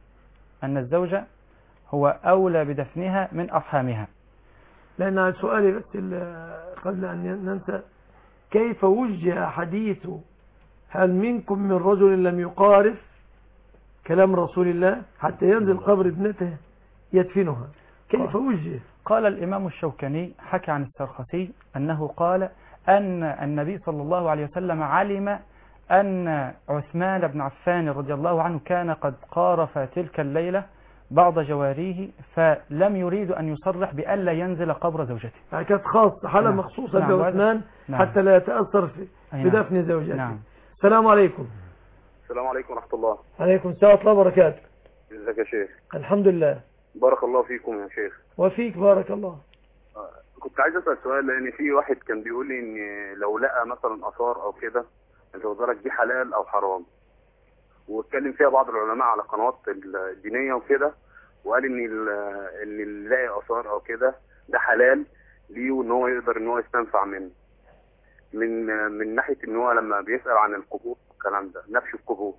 أن الزوج هو أولى بدفنها من أرحامها. لأن على سؤالي بس قبل أن ننسى، كيف وجه حديث هل منكم من رجل لم يقارف كلام رسول الله حتى ينزل قبر ابنته يدفنها؟ كيف وجه؟ قال الإمام الشوكاني حكى عن السرخسي أنه قال أن النبي صلى الله عليه وسلم علم أن عثمان بن عفان رضي الله عنه كان قد قارف تلك الليلة بعض جواريه، فلم يريد أن يصرح بألا ينزل قبر زوجته. كانت خاصة حالة نعم. مخصوصة نعم. بعثمان نعم. حتى لا يتأثر في نعم. بدفن زوجته. نعم. السلام عليكم. السلام عليكم ورحمة الله. عليكم السلام ورحمة الله وبركاته. ازيك يا شيخ؟ الحمد لله. بارك الله فيكم يا شيخ. وفيك بارك الله. كنت عايز اسال سؤال، لان في واحد كان بيقول لي ان لو لقى مثلا اثار او كده الزوجات دي حلال او حرام، واتكلم فيها بعض العلماء على قنوات الدينيه وكده، وقال ان ان اللي لاقي اثار او كده ده حلال ليه، وان هو يقدر ان هو يستنفع منه، من من ناحيه ان هو لما بيسال عن القبور والكلام ده، نفش القبور.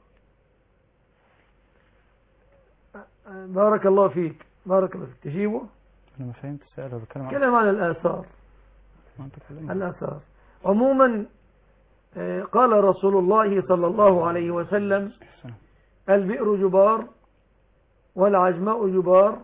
بارك الله فيك بارك الله فيك. تجيبه؟ أنا ما فهمت السؤال. هو بيتكلم عن كلام عن الآثار. الآثار عموما قال رسول الله صلى الله عليه وسلم: البئر جبار والعجماء جبار،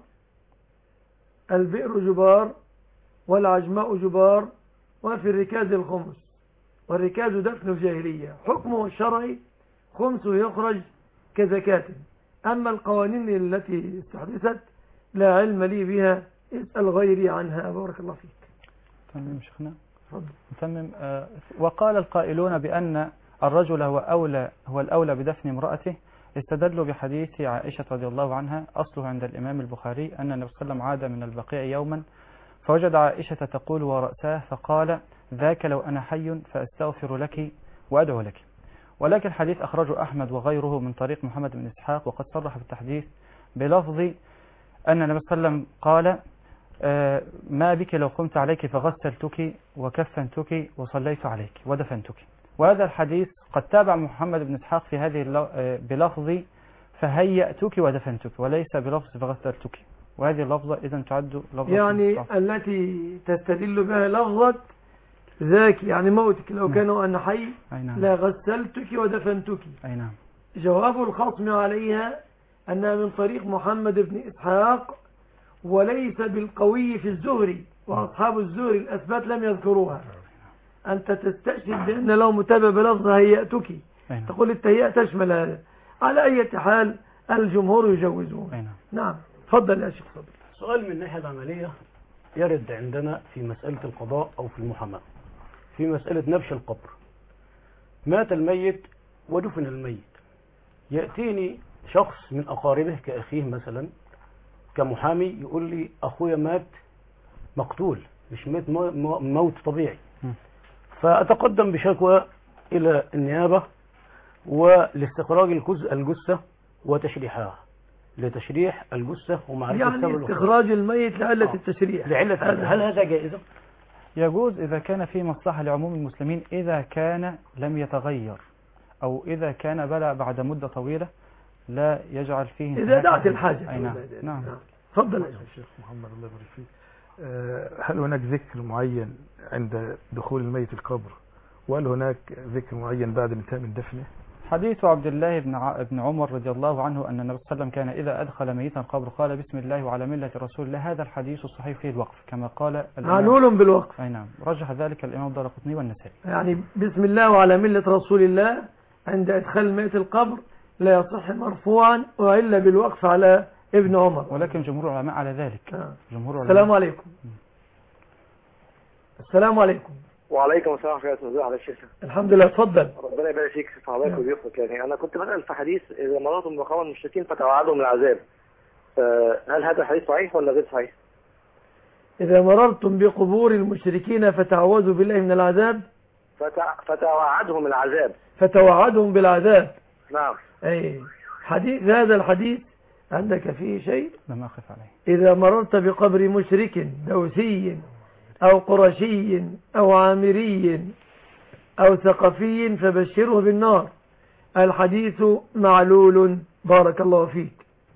البئر جبار والعجماء جبار، وفي الركاز الخمس، والركاز دفن الجاهلية، حكمه الشرعي خمسه يخرج كزكاة. أما القوانين التي استحدثت لا علم لي بها، اسأل غيري عنها. بارك الله فيك. تمام شيخنا. تمام. آه وقال القائلون بأن الرجل هو أولى هو الأولى بدفن امرأته، استدلوا بحديث عائشة رضي الله عنها أصله عند الإمام البخاري أن النبي صلى الله عليه وسلم عاد من البقيع يوما فوجد عائشة تقول ورأسها، فقال: ذاك لو أنا حي فأستغفر لك وأدعو لك. ولكن الحديث أخرجه أحمد وغيره من طريق محمد بن إسحاق، وقد صرح بالتحديث بلفظ أن النبي صلى الله عليه وسلم قال: آه ما بك لو قمت عليك فغسلتك وكفنتك وصليت عليك ودفنتك. وهذا الحديث قد تابع محمد بن إسحاق في هذه بلفظ فهيأتك ودفنتك، وليس بلفظ فغسلتك. وهذه اللفظة إذا تعد لفظة يعني صح. التي تستدل بها لفظة ذاك يعني موتك لو كانوا أنا حي لا غسلتك ودفنتك. أي نعم. جواب الخصم عليها أنها من طريق محمد بن إسحاق وليس بالقوي في الزهري، وأصحاب الزهري الأثبات لم يذكروها. أنت تستشهد بأن لو متابع بلفظ هيأتك، تقول التهيئة تشمل هذا. على أي حال الجمهور يجوزون. نعم. تفضل يا شيخ صدر. سؤال من الناحية العملية يرد عندنا في مسألة القضاء أو في المحاماة، في مسألة نبش القبر. مات الميت ودفن الميت، يأتيني شخص من أقاربه كأخيه مثلا كمحامي يقول لي أخويا مات مقتول، مش مات موت طبيعي، فأتقدم بشكوى إلى النيابة ولاستخراج الجثة وتشريحها، لتشريح الجثة ومعرفة يعني سبب استخراج الميت لعلة آه. التشريح لعلة هل هذا جائزة؟ يجوز إذا كان في مصلحة لعموم المسلمين، إذا كان لم يتغير أو إذا كان بلغ بعد مدة طويلة لا يجعل فيه إذا دعت الحاجة. أي نعم. نعم. تفضل يا شيخ محمد الله يبارك فيك. هل هناك ذكر معين عند دخول الميت القبر، وهل هناك ذكر معين بعد انتهاء من دفنه؟ حديث عبد الله بن ع- بن عمر رضي الله عنه أن النبي صلى الله عليه وسلم كان إذا أدخل ميتا القبر قال بسم الله وعلى ملة رسول الله. هذا الحديث الصحيح فيه الوقف كما قال الإمام. معلول بالوقف. أي نعم، رجح ذلك الإمام الدارقطني والنسائي. يعني بسم الله وعلى ملة رسول الله عند إدخال ميت القبر لا يصح مرفوعا وإلا بالوقف على ابن عمر. ولكن جمهور العلماء على ذلك. آه. جمهور العلماء. السلام عليكم. السلام عليكم. وعليكم السلام ورحمة الله وبركاته. على الشيخ الحمد لله، اتفضل. ربنا يبارك فيك في حضرتك وضيوفك. يعني أنا كنت بسأل في حديث إذا مررتم بقوم المشركين فتوعدهم العذاب، هل هذا الحديث صحيح ولا غير صحيح؟ إذا مررتم بقبور المشركين فتعوذوا بالله من العذاب فتع... فتوعدهم العذاب فتوعدهم بالعذاب. نعم. أي حديث هذا الحديث عندك فيه شيء؟ لم أخف عليه. إذا مررت بقبر مشرك دوسي أو قرشي أو عامري أو ثقفي فبشره بالنار. الحديث معلول. بارك الله فيك.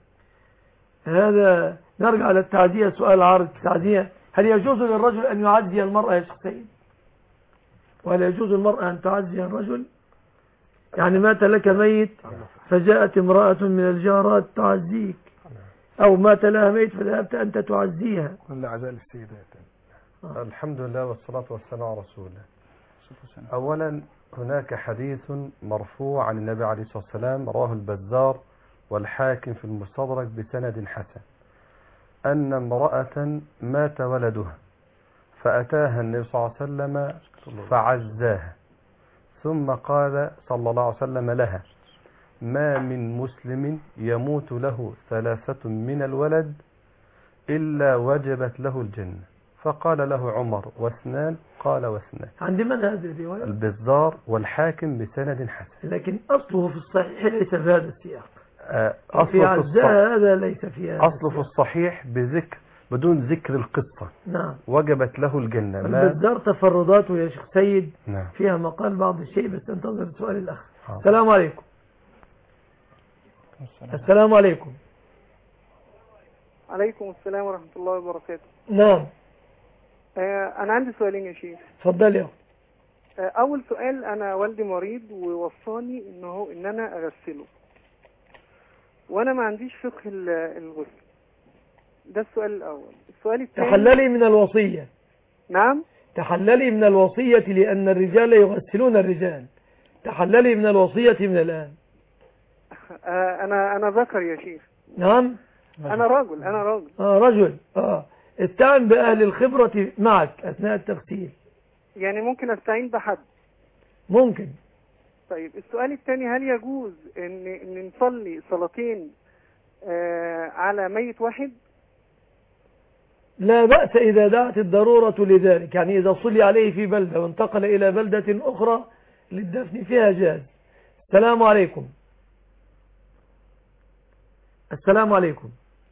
هذا نرجع للتعزية. سؤال عارض التعزية: هل يجوز للرجل أن يعزي المرأة يا شيخ سيد؟ ولا يجوز المرأة أن تعزي الرجل؟ يعني مات لك ميت فجاءت امرأة من الجارات تعزيك، أو مات لها ميت فذهبت أنت تعزيها. كل عزاء للسيدات. آه. الحمد لله والصلاة والسلام على رسول الله. أولا هناك حديث مرفوع عن النبي عليه الصلاة والسلام رواه البزار والحاكم في المستدرك بسند حسن، أن امرأة مات ولدها فأتاها النبي صلى الله عليه وسلم فعزاها، ثم قال صلى الله عليه وسلم لها: ما من مسلم يموت له ثلاثة من الولد إلا وجبت له الجنة. فقال له عمر: واثنان؟ قال: واثنان. عند من هذه الرواية؟ البزار والحاكم بسند حسن. لكن أصله في الصحيح ليس بهذا السياق. أصله في عزاء هذا ليس فيها. أصله في الصحيح بذكر بدون ذكر القصة. نعم. وجبت له الجنة. البزار تفرداته يا شيخ سيد. نعم. فيها مقال بعض الشيء، بس انتظر سؤال الأخ. آه. السلام عليكم. السلام. السلام عليكم. عليكم السلام ورحمة الله وبركاته. نعم. آه أنا عندي سؤالين يا شيخ. اتفضل يا آه أول سؤال: أنا والدي مريض ووصاني إنه إن أنا أغسله، وأنا ما عنديش فقه الغسل. ده السؤال الأول. السؤال الثاني: تحللي من الوصية. نعم. تحللي من الوصية لأن الرجال يغسلون الرجال. تحللي من الوصية من الآن. آه أنا أنا ذكر يا شيخ. نعم. أنا رجل. أنا رجل. آه رجل. آه استعن بأهل الخبرة معك أثناء التغسيل. يعني ممكن أستعين بحد؟ ممكن. طيب السؤال الثاني: هل يجوز إن إن نصلي صلاتين آه على ميت واحد؟ لا بأس إذا دعت الضرورة لذلك، يعني إذا صلي عليه في بلدة وانتقل إلى بلدة أخرى للدفن فيها جاز. السلام عليكم. السلام عليكم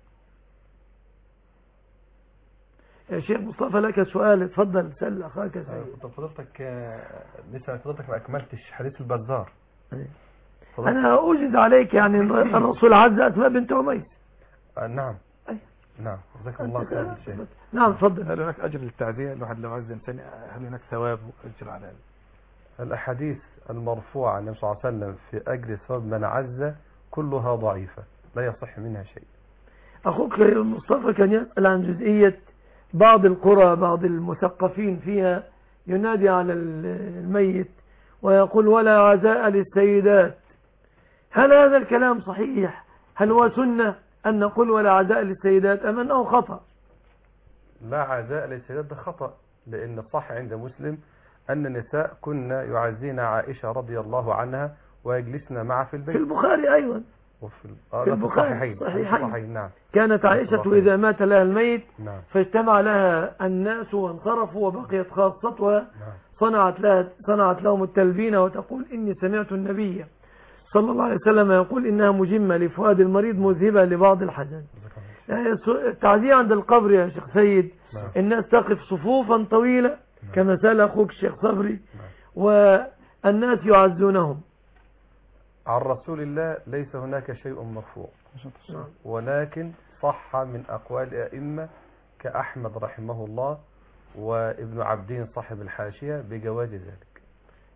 يا شيخ مصطفى، لك سؤال، اتفضل سأل أخاك سيد. طب فضلتك لسه فضلتك ما أكملتش حديث البزار. أنا أوجد عليك يعني الرسول عز أسماء بنت عميس. آه نعم. أي. نعم جزاكم الله خير يا شيخ. نعم اتفضل. هل هناك أجر للتعزية؟ الواحد لو عز إنسان هل هناك ثواب وأجر على ذلك؟ الأحاديث المرفوعة عن النبي صلى الله عليه وسلم في أجر ثواب من عز كلها ضعيفة لا يصح منها شيء. أخوك مصطفى كان يسأل عن جزئية بعض القرى بعض المثقفين فيها ينادي على الميت ويقول: ولا عزاء للسيدات. هل هذا الكلام صحيح؟ هل هو سنة أن نقول ولا عزاء للسيدات أم أنه خطأ؟ لا عزاء للسيدات ده خطأ، لأن الصح عند مسلم أن النساء كنا يعزين عائشة رضي الله عنها ويجلسن معها في البيت. في البخاري أيضا. وفي آه في البخاري صحيحين. صحيحين. نعم. كانت عائشة إذا مات لها الميت نعم. فاجتمع لها الناس وانصرفوا وبقيت خاصتها. نعم. صنعت لها صنعت لهم التلبينة وتقول: إني سمعت النبي صلى الله عليه وسلم يقول إنها مجمة لفؤاد المريض مذهبة لبعض الحزن. التعزية عند القبر يا شيخ سيد نعم. الناس تقف صفوفا طويلة نعم. كما سأل أخوك الشيخ صبري نعم. والناس يعزونهم. عن رسول الله ليس هناك شيء مرفوع نعم. ولكن صح من أقوال أئمة كأحمد رحمه الله وابن عبدين صاحب الحاشية بجواز ذلك.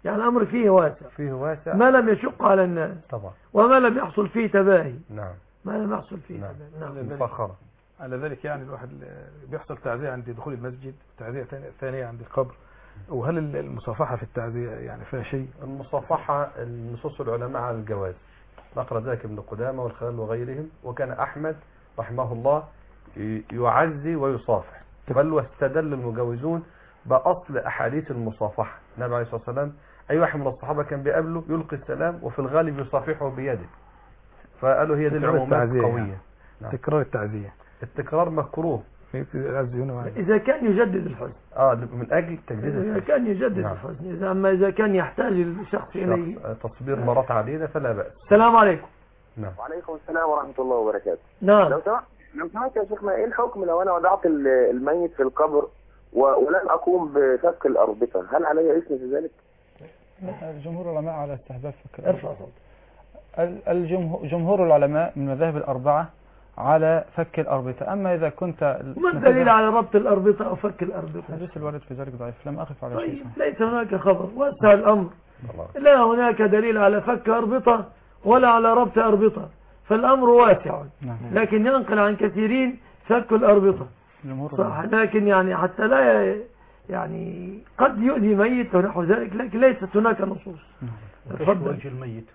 يعني الأمر فيه واسع، فيه واسع ما لم يشق على الناس طبعا، وما لم يحصل فيه تباهي. نعم، ما لم يحصل فيه نعم. تباهي. نعم. مفخرة. على ذلك يعني الواحد بيحصل تعزية عند دخول المسجد، تعزية ثانية عند القبر. وهل المصافحة في التعزية يعني فيها شيء؟ المصافحة النصوص العلماء على الجواز، نقرأ ذلك ابن قدامة والخلال وغيرهم، وكان أحمد رحمه الله يعزي ويصافح، بل واستدل المجوزون بأصل أحاديث المصافحة. النبي عليه الصلاة والسلام أي واحد من الصحابة كان بيقابله يلقي السلام وفي الغالب يصافحه بيده، فقالوا هي دي العمومات قوية. يعني. نعم. تكرار التعزية، التكرار مكروه إذا كان يجدد الحزن، اه من أجل تجديد إذا الحزن. كان يجدد نعم. الحزن، إذا أما إذا كان يحتاج الشخص إليه تصبير مرات عديدة فلا بأس. السلام عليكم. نعم. وعليكم السلام ورحمة الله وبركاته. نعم. لو سمحت لو سمحت يا شيخنا، ايه الحكم لو انا وضعت الميت في القبر ولم اقوم بفك الاربطة، هل علي اسم في ذلك؟ الجمهور العلماء على استحباب فك ارفع صوت. الجمهور جمهور العلماء من المذاهب الأربعة على فك الأربطة. أما إذا كنت ما الدليل على ربط الأربطة أو فك الأربطة؟ الحديث الوارد في ذلك ضعيف، لم أقف على طيب شيء. ليس هناك خبر، واسع الأمر. لا هناك دليل على فك أربطة ولا على ربط أربطة، فالأمر واسع. نعم. لكن ينقل عن كثيرين فك الأربطة صح، لكن يعني حتى لا يعني قد يؤذي ميت ونحو ذلك، لكن ليست هناك نصوص. تفضل. وجه الميت،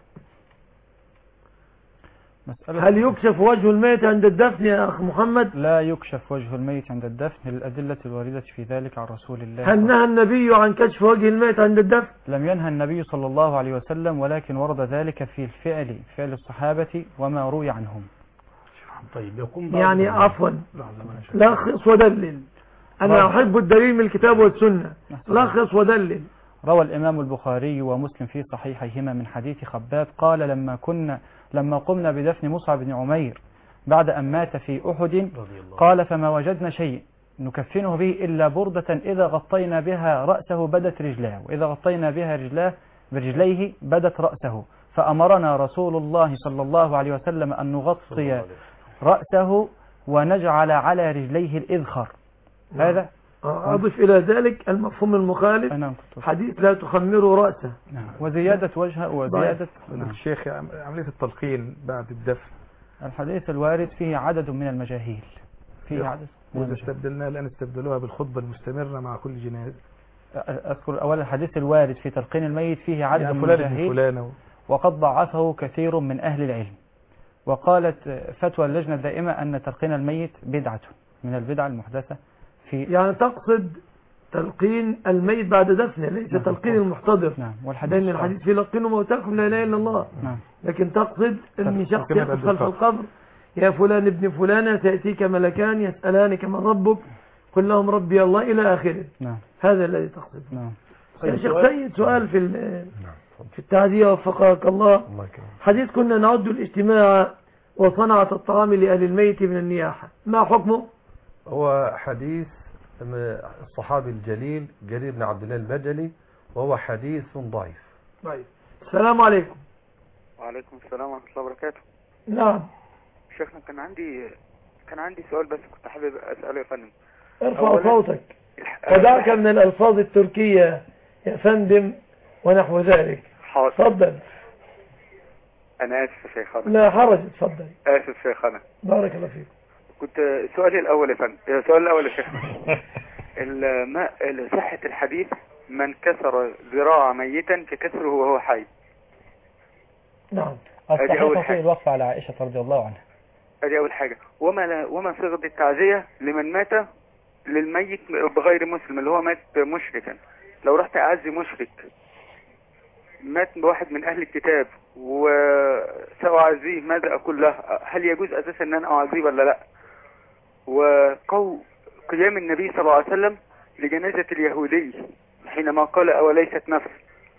هل يكشف وجه الميت عند الدفن يا أخ محمد؟ لا يكشف وجه الميت عند الدفن للأدلة الواردة في ذلك عن رسول الله. هل نهى النبي عن كشف وجه الميت عند الدفن؟ لم ينهى النبي صلى الله عليه وسلم، ولكن ورد ذلك في الفعل فعل الصحابة وما روي عنهم. طيب يكون يعني عفوا لخص ودلل، أنا أحب الدليل من الكتاب والسنة، لخص ودلل. روى الإمام البخاري ومسلم في صحيحيهما من حديث خباب قال لما كنا لما قمنا بدفن مصعب بن عمير بعد أن مات في أحد قال فما وجدنا شيء نكفنه به إلا بردة إذا غطينا بها رأسه بدت رجلاه، وإذا غطينا بها رجلاه برجليه بدت رأسه، فأمرنا رسول الله صلى الله عليه وسلم أن نغطي رأسه ونجعل على رجليه الإذخر. هذا أضف إلى ذلك المفهوم المخالف حديث لا تخمروا رأسه. نعم. وزيادة وجهه وزيادة نعم. الشيخ عملية التلقين بعد الدفن، الحديث الوارد فيه عدد من المجاهيل، فيه عدد. وإذا استبدلناها الآن استبدلوها بالخطبة المستمرة مع كل جنازة. أذكر أولا الحديث الوارد في تلقين الميت فيه عدد يعني من المجاهيل، وقد ضعفه كثير من أهل العلم. وقالت فتوى اللجنة الدائمة أن تلقين الميت بدعة من البدع المحدثة في. يعني تقصد تلقين الميت بعد دفنه، ليس نعم. تلقين المحتضر. نعم. لأن الحديث في لقنوا موتاكم لا إله إلا الله. نعم. لكن تقصد أن شخص يقف خلف القبر يا فلان ابن فلانة سيأتيك ملكان يسألانك من ربك قل لهم ربي الله إلى آخره. نعم. هذا الذي تقصد. نعم. يا شيخ سيد سؤال في في التعزية وفقك الله. حديث كنا نعد الاجتماع وصنعة الطعام لأهل الميت من النياحة، ما حكمه؟ هو حديث الصحابي الجليل جرير بن عبد الله البجلي، وهو حديث ضعيف. طيب. السلام عليكم. وعليكم السلام ورحمة الله وبركاته. نعم. شيخنا كان عندي كان عندي سؤال بس كنت حابب أسأله يا فندم. ارفع صوتك ودعك من الألفاظ التركية يا فندم ونحو ذلك. حاضر. تفضل. أنا آسف يا شيخنا. لا حرج، تفضل. آسف يا شيخنا. بارك الله فيك. كنت سؤالي الأول يا فندم، السؤال الأول يا شيخنا الماء صحة الحديث من كسر ذراع ميتا ككسره وهو حي. نعم. الصحيح في الوقف على عائشة رضي الله عنها. ادي أول حاجة. وما لا وما صيغة التعزية لمن مات للميت بغير مسلم اللي هو مات مشركا. لو رحت أعزي مشرك مات بواحد من أهل الكتاب وسأعزيه ماذا أقول له؟ هل يجوز أساسا أن أنا أعزيه ولا لا؟ وقو قيام النبي صلى الله عليه وسلم لجنازة اليهودي حينما قال أوليست نفس،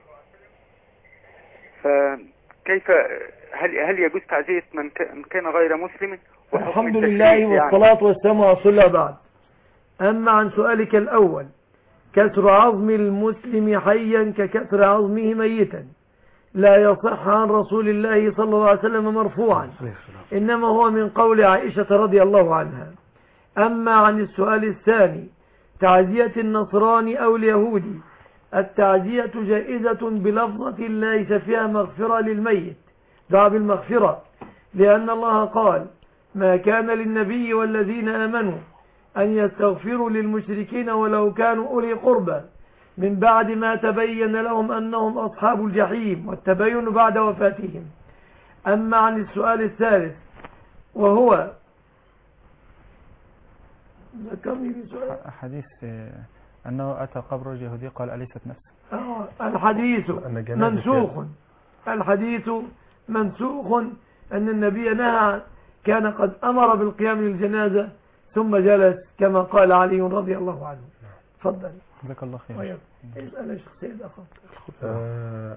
فكيف هل هل يجوز تعزية من كان غير مسلم؟ الحمد لله والصلاة والسلام على رسول الله. بعد أما عن سؤالك الأول، كسر عظم المسلم حيا ككسر عظمه ميتا لا يصح عن رسول الله صلى الله عليه وسلم مرفوعا، إنما هو من قول عائشة رضي الله عنها. أما عن السؤال الثاني، تعزية النصراني أو اليهودي التعزية جائزة بلفظة ليس فيها مغفرة للميت، دعا بالمغفرة، لأن الله قال ما كان للنبي والذين آمنوا أن يستغفروا للمشركين ولو كانوا أولي قربى من بعد ما تبين لهم أنهم أصحاب الجحيم، والتبين بعد وفاتهم. أما عن السؤال الثالث وهو ذكرني بسؤال حديث أنه أتى قبر اليهودي قال أليست نفسه. آه الحديث منسوخ، الحديث منسوخ أن النبي نهى، كان قد أمر بالقيام للجنازة ثم جلس كما قال علي رضي الله عنه. تفضل. جزاك الله خير. اسأل الشيخ سيد أخوك. آه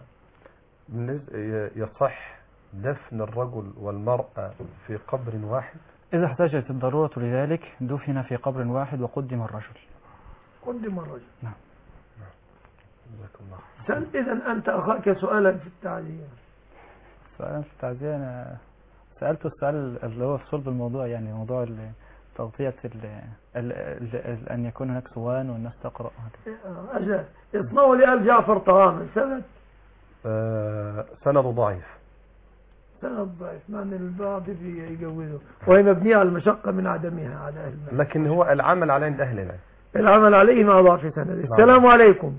يصح دفن الرجل والمرأة في قبر واحد؟ إذا احتاجت الضرورة لذلك دفن في قبر واحد وقدم الرجل. قدم الرجل. نعم. جزاك الله. سأل إذا أنت أخاك سؤالا في التعزية. سؤالا في التعزية أنا سألته السؤال اللي هو في صلب الموضوع، يعني موضوع تغطية أن يكون هناك صوان والناس تقرأ. أجل اصنعوا لآل جعفر طعاما. سند آه سند ضعيف. سند ضعيف معنى البعض يجوزه، وهي مبنية على المشقة من عدمها على أهل المال. لكن هو العمل عليه عند أهل العلم، العمل عليه مع ضعف سند. السلام عليكم.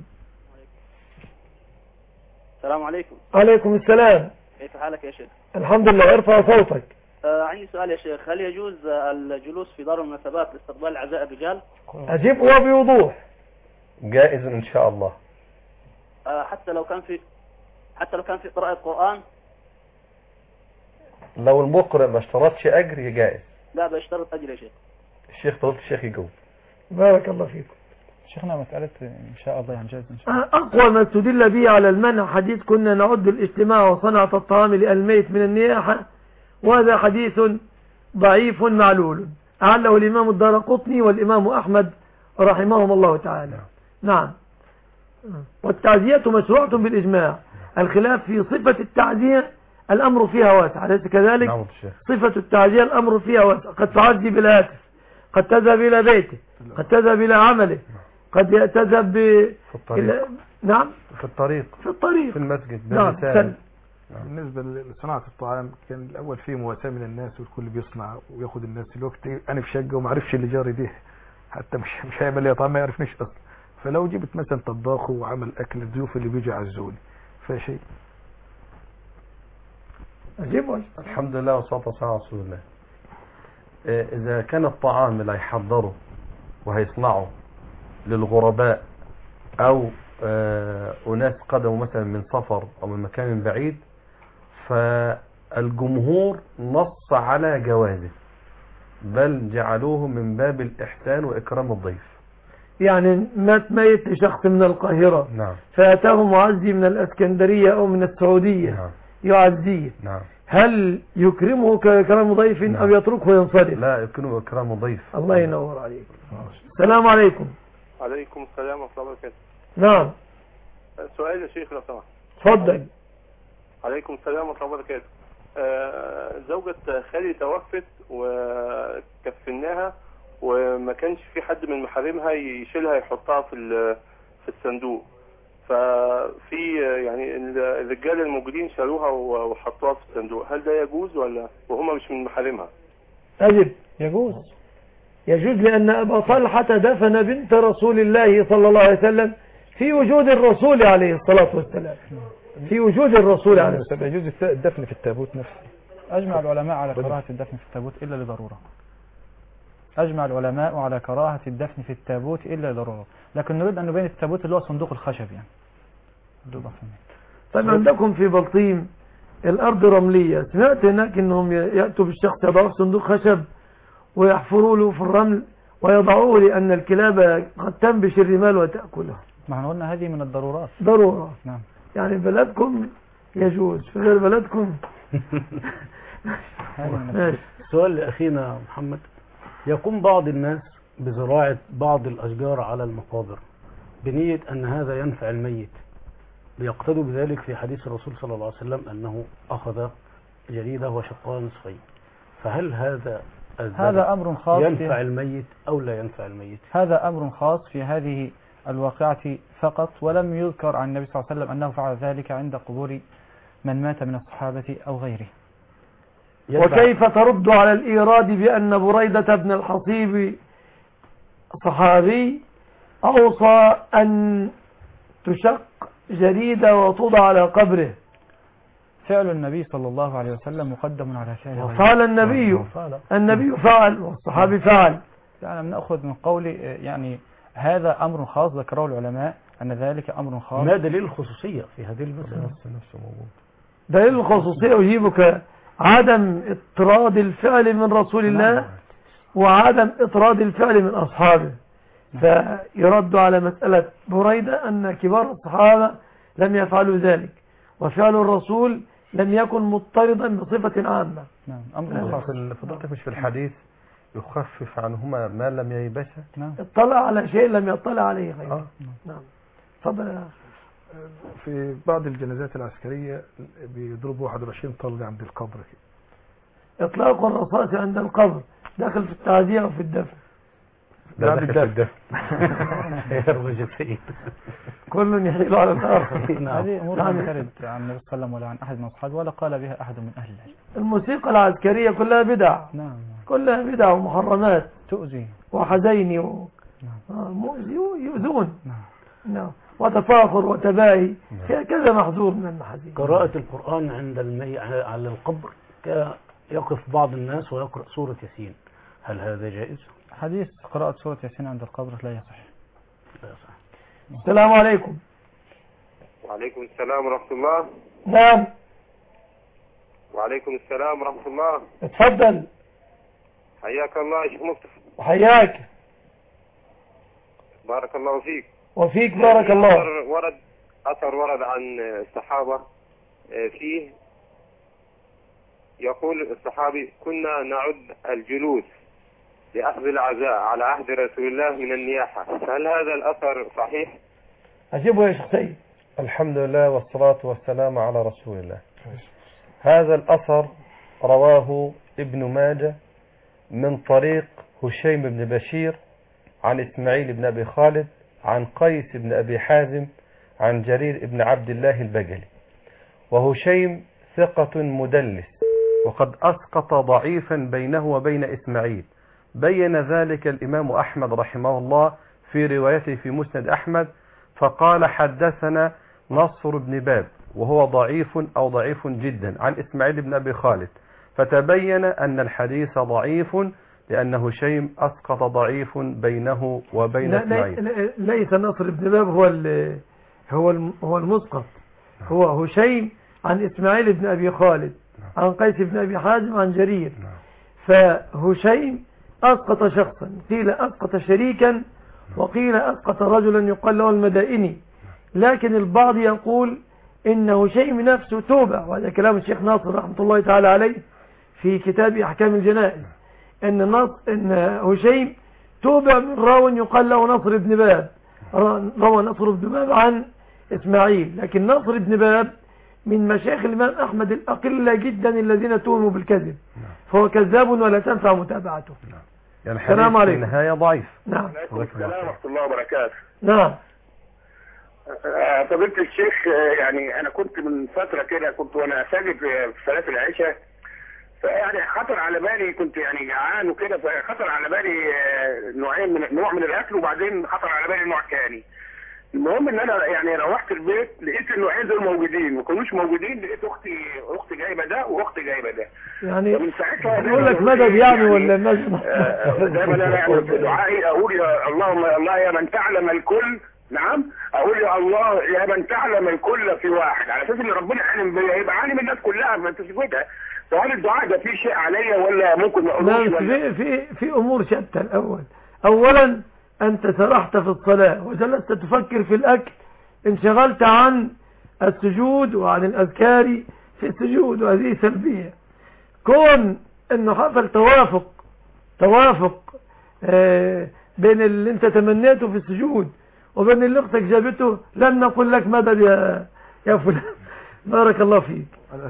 السلام عليكم. عليكم السلام. كيف حالك يا شيخ؟ الحمد لله. ارفع صوتك. آه عندي سؤال يا شيخ، هل يجوز الجلوس في دار المناسبات لاستقبال عزاء الرجال؟ أجيب وبوضوح. جائز إن شاء الله. آه حتى لو كان في حتى لو كان في قراءة قرآن؟ لو المقرئ ما اشترطش أجر جائز. لا بيشترط أجر يا شيخ. الشيخ طلب الشيخ يجوز. بارك الله فيكم. شيخنا مسألة إن شاء الله ينجاز إن شاء الله. أقوى ما استدل به على المنع حديث كنا نعد الاجتماع وصنعة الطعام للميت من النياحة، وهذا حديث ضعيف معلول أعله الإمام الدارقطني والإمام أحمد رحمهم الله تعالى. نعم. والتعزية مشروعة بالإجماع، الخلاف في صفة التعزية الأمر فيها واسع، أليس كذلك؟ نعم. صفة التعزية الأمر فيها واسع، قد تعزي بالهاتف، قد تذهب إلى بيته، قد تذهب إلى عمله، قد تذهب ب... في الطريق. إلى... نعم في الطريق في الطريق في المسجد. نعم. بالنسبة لصناعة الطعام كان الأول فيه مواساة من الناس، والكل بيصنع وياخد الناس الوقت. أنا في شقة وما عرفش اللي جاري ده حتى مش مش هيعمل لي طعام ما يعرفنيش أصلا، فلو جبت مثلا طباخ وعمل أكل الضيوف اللي بيجي يعزوني فشيء. أجيبه. الحمد لله والصلاة والسلام على رسول الله. إذا كان الطعام اللي هيحضره وهيصنعه للغرباء أو أناس قدموا مثلا من سفر أو من مكان بعيد، فالجمهور نص على جوازه، بل جعلوه من باب الإحسان وإكرام الضيف. يعني مات ميت لشخص من القاهرة، نعم، فأتاه معزي من الأسكندرية أو من السعودية، نعم، يعزيه، نعم، هل يكرمه كإكرام ضيف، نعم، أو يتركه ينصرف؟ لا، يكرمه إكرام ضيف. الله ينور عليك. السلام عليكم. عليكم السلام ورحمة الله وبركاته. نعم. سؤال يا شيخ لو سمحت. تفضل. عليكم السلام ورحمة الله وبركاته. آه زوجة خالي توفت وكفناها، وما كانش في حد من محارمها يشيلها يحطها في في الصندوق، ففي يعني الرجال الموجودين شالوها وحطوها في الصندوق، هل ده يجوز ولا وهم مش من محارمها؟ أجب يجوز. يجوز لأن أبا طلحة دفن بنت رسول الله صلى الله عليه وسلم في وجود الرسول عليه الصلاة والسلام، في وجود الرسول عليه الصلاة والسلام. يجوز الدفن في التابوت نفسه. أجمع العلماء على كراهة الدفن في التابوت إلا لضرورة. أجمع العلماء على كراهة الدفن في التابوت إلا لضرورة، لكن نريد أن نبين التابوت اللي هو صندوق الخشب يعني. طيب عندكم في بلطيم الأرض رملية، سمعت هناك أنهم يأتوا بالشخص يضعوه صندوق خشب ويحفروا له في الرمل ويضعوه لأن الكلاب قد تنبش الرمال وتأكله. ما احنا قلنا هذه من الضرورات. ضرورة. نعم. يعني بلدكم يجوز، في غير بلدكم. سؤال لأخينا محمد. يقوم بعض الناس بزراعة بعض الأشجار على المقابر بنية أن هذا ينفع الميت، ليقتدوا بذلك في حديث الرسول صلى الله عليه وسلم أنه أخذ جريدة وشقها نصفين، فهل هذا هذا أمر خاص ينفع الميت أو لا ينفع الميت؟ هذا أمر خاص في هذه الواقعة فقط، ولم يذكر عن النبي صلى الله عليه وسلم أنه فعل ذلك عند قبور من مات من الصحابة أو غيره. وكيف ترد على الإيراد بأن بريدة بن الحصيب صحابي أوصى أن تشق جريدة وتوضع على قبره؟ فعل النبي صلى الله عليه وسلم مقدم على فعل غيره. فعل النبي النبي فعل والصحابي فعل. يعني نأخذ من قول يعني هذا أمر خاص ذكره العلماء أن ذلك أمر خاص. ما دليل الخصوصية في هذه المسألة؟ دليل الخصوصية أجيبك عدم اطراد الفعل من رسول الله وعدم اطراد الفعل من أصحابه. فيرد على مسألة بريدة أن كبار الصحابة لم يفعلوا ذلك، وفعل الرسول لم يكن مضطردا بصفة عامة. نعم أمر خاص. فضلتك مش في الحديث يخفف عنهما ما لم ييبسا؟ نعم. اطلع على شيء لم يطلع عليه غيره. آه. نعم. تفضل. في بعض الجنازات العسكرية بيضربوا واحد وعشرين طلقة عند القبر كده. إطلاق الرصاص عند القبر داخل في التعزية وفي الدفن. ده داخل في الدفن. يروج السيد. كل يحيل على الآخر. هذه أمور لم ترد عن النبي صلى الله عليه وسلم ولا عن أحد من أصحابه ولا قال بها أحد من أهل العلم. الموسيقى العسكرية كلها بدع. نعم. كلها بدع ومحرمات. تؤذي. وحزين و نعم. مؤذي ويؤذون. نعم. نعم. وتفاخر وتباهي فيها كذا محذور من المحاذير. قراءة القرآن عند المي... على القبر يقف بعض الناس ويقرأ سورة ياسين، هل هذا جائز؟ حديث قراءة سورة ياسين عند القبر لا يصح. لا يصح. السلام عليكم. وعليكم السلام ورحمة الله. نعم. وعليكم السلام ورحمة الله. اتفضل. حياك الله يا شيخ مصطفى. وحياك. بارك الله فيك. وفيك بارك الله. أثر ورد أثر ورد عن الصحابة فيه يقول الصحابي: كنا نعد الجلوس لأخذ العزاء على عهد رسول الله من النياحة، هل هذا الأثر صحيح؟ أجيبه يا شيخ سيد. الحمد لله والصلاة والسلام على رسول الله. هذا الأثر رواه ابن ماجه من طريق هشيم بن بشير عن إسماعيل بن أبي خالد عن قيس بن أبي حازم عن جرير بن عبد الله البجلي. وهشيم ثقة مدلس وقد أسقط ضعيفا بينه وبين إسماعيل، بين ذلك الإمام أحمد رحمه الله في روايته في مسند أحمد فقال: حدثنا نصر بن باب وهو ضعيف أو ضعيف جدا عن إسماعيل بن أبي خالد، فتبين أن الحديث ضعيف لأن هشيم أسقط ضعيف بينه وبين إسماعيل. ليس نصر بن باب هو هو هو المسقط، هو هشيم عن إسماعيل بن أبي خالد عن قيس بن أبي حازم عن جرير. فهشيم أسقط شخصا، قيل أسقط شريكا وقيل أسقط رجلا يقال له المدائني، لكن البعض يقول إن هشيم نفسه توبة، وهذا كلام الشيخ ناصر رحمة الله تعالى عليه في كتاب أحكام الجنائز، إن نص إن هشيم توبة من راو يقال له نصر بن باب، روى نصر بن باب عن إسماعيل، لكن نصر بن باب من مشايخ الإمام أحمد الأقلة جدا الذين توهموا بالكذب، فهو كذاب ولا تنفع متابعته. يعني السلام عليكم. في النهاية ضعيف. نعم. السلام ورحمة الله وبركاته. نعم. فضيلة الشيخ، يعني أنا كنت من فترة كده كنت وأنا ساجد في صلاة العشاء، فيعني خطر على بالي، كنت يعني جعان وكده، فخطر على بالي نوعين من نوع من الأكل، وبعدين خطر على بالي نوع ثاني. المهم ان انا يعني روحت البيت لقيت النوعين دول موجودين، ما كانوش موجودين، لقيت اختي اختي جايبه ده واختي جايبه ده. يعني من ساعتها بقول لك مدد يعني ولا مجد؟ دايما انا يعني في دعائي اقول يا اللهم يا الله يا من تعلم الكل، نعم، اقول يا الله يا من تعلم الكل في واحد، على اساس ان ربنا علم بيا يبقى عالم الناس كلها، ما انت تسكتها. فهل الدعاء ده فيه شيء عليا ولا ممكن ما اقولوش؟ لا، في في في امور شتى. الاول اولا أنت سرحت في الصلاة وجلست تفكر في الأكل، انشغلت عن السجود وعن الأذكار في السجود، وهذه سلبية. كون أنه حصل توافق توافق آه بين اللي أنت تمنيته في السجود وبين اللي أختك جابته، لن نقول لك مدد يا يا فلان. بارك الله فيك.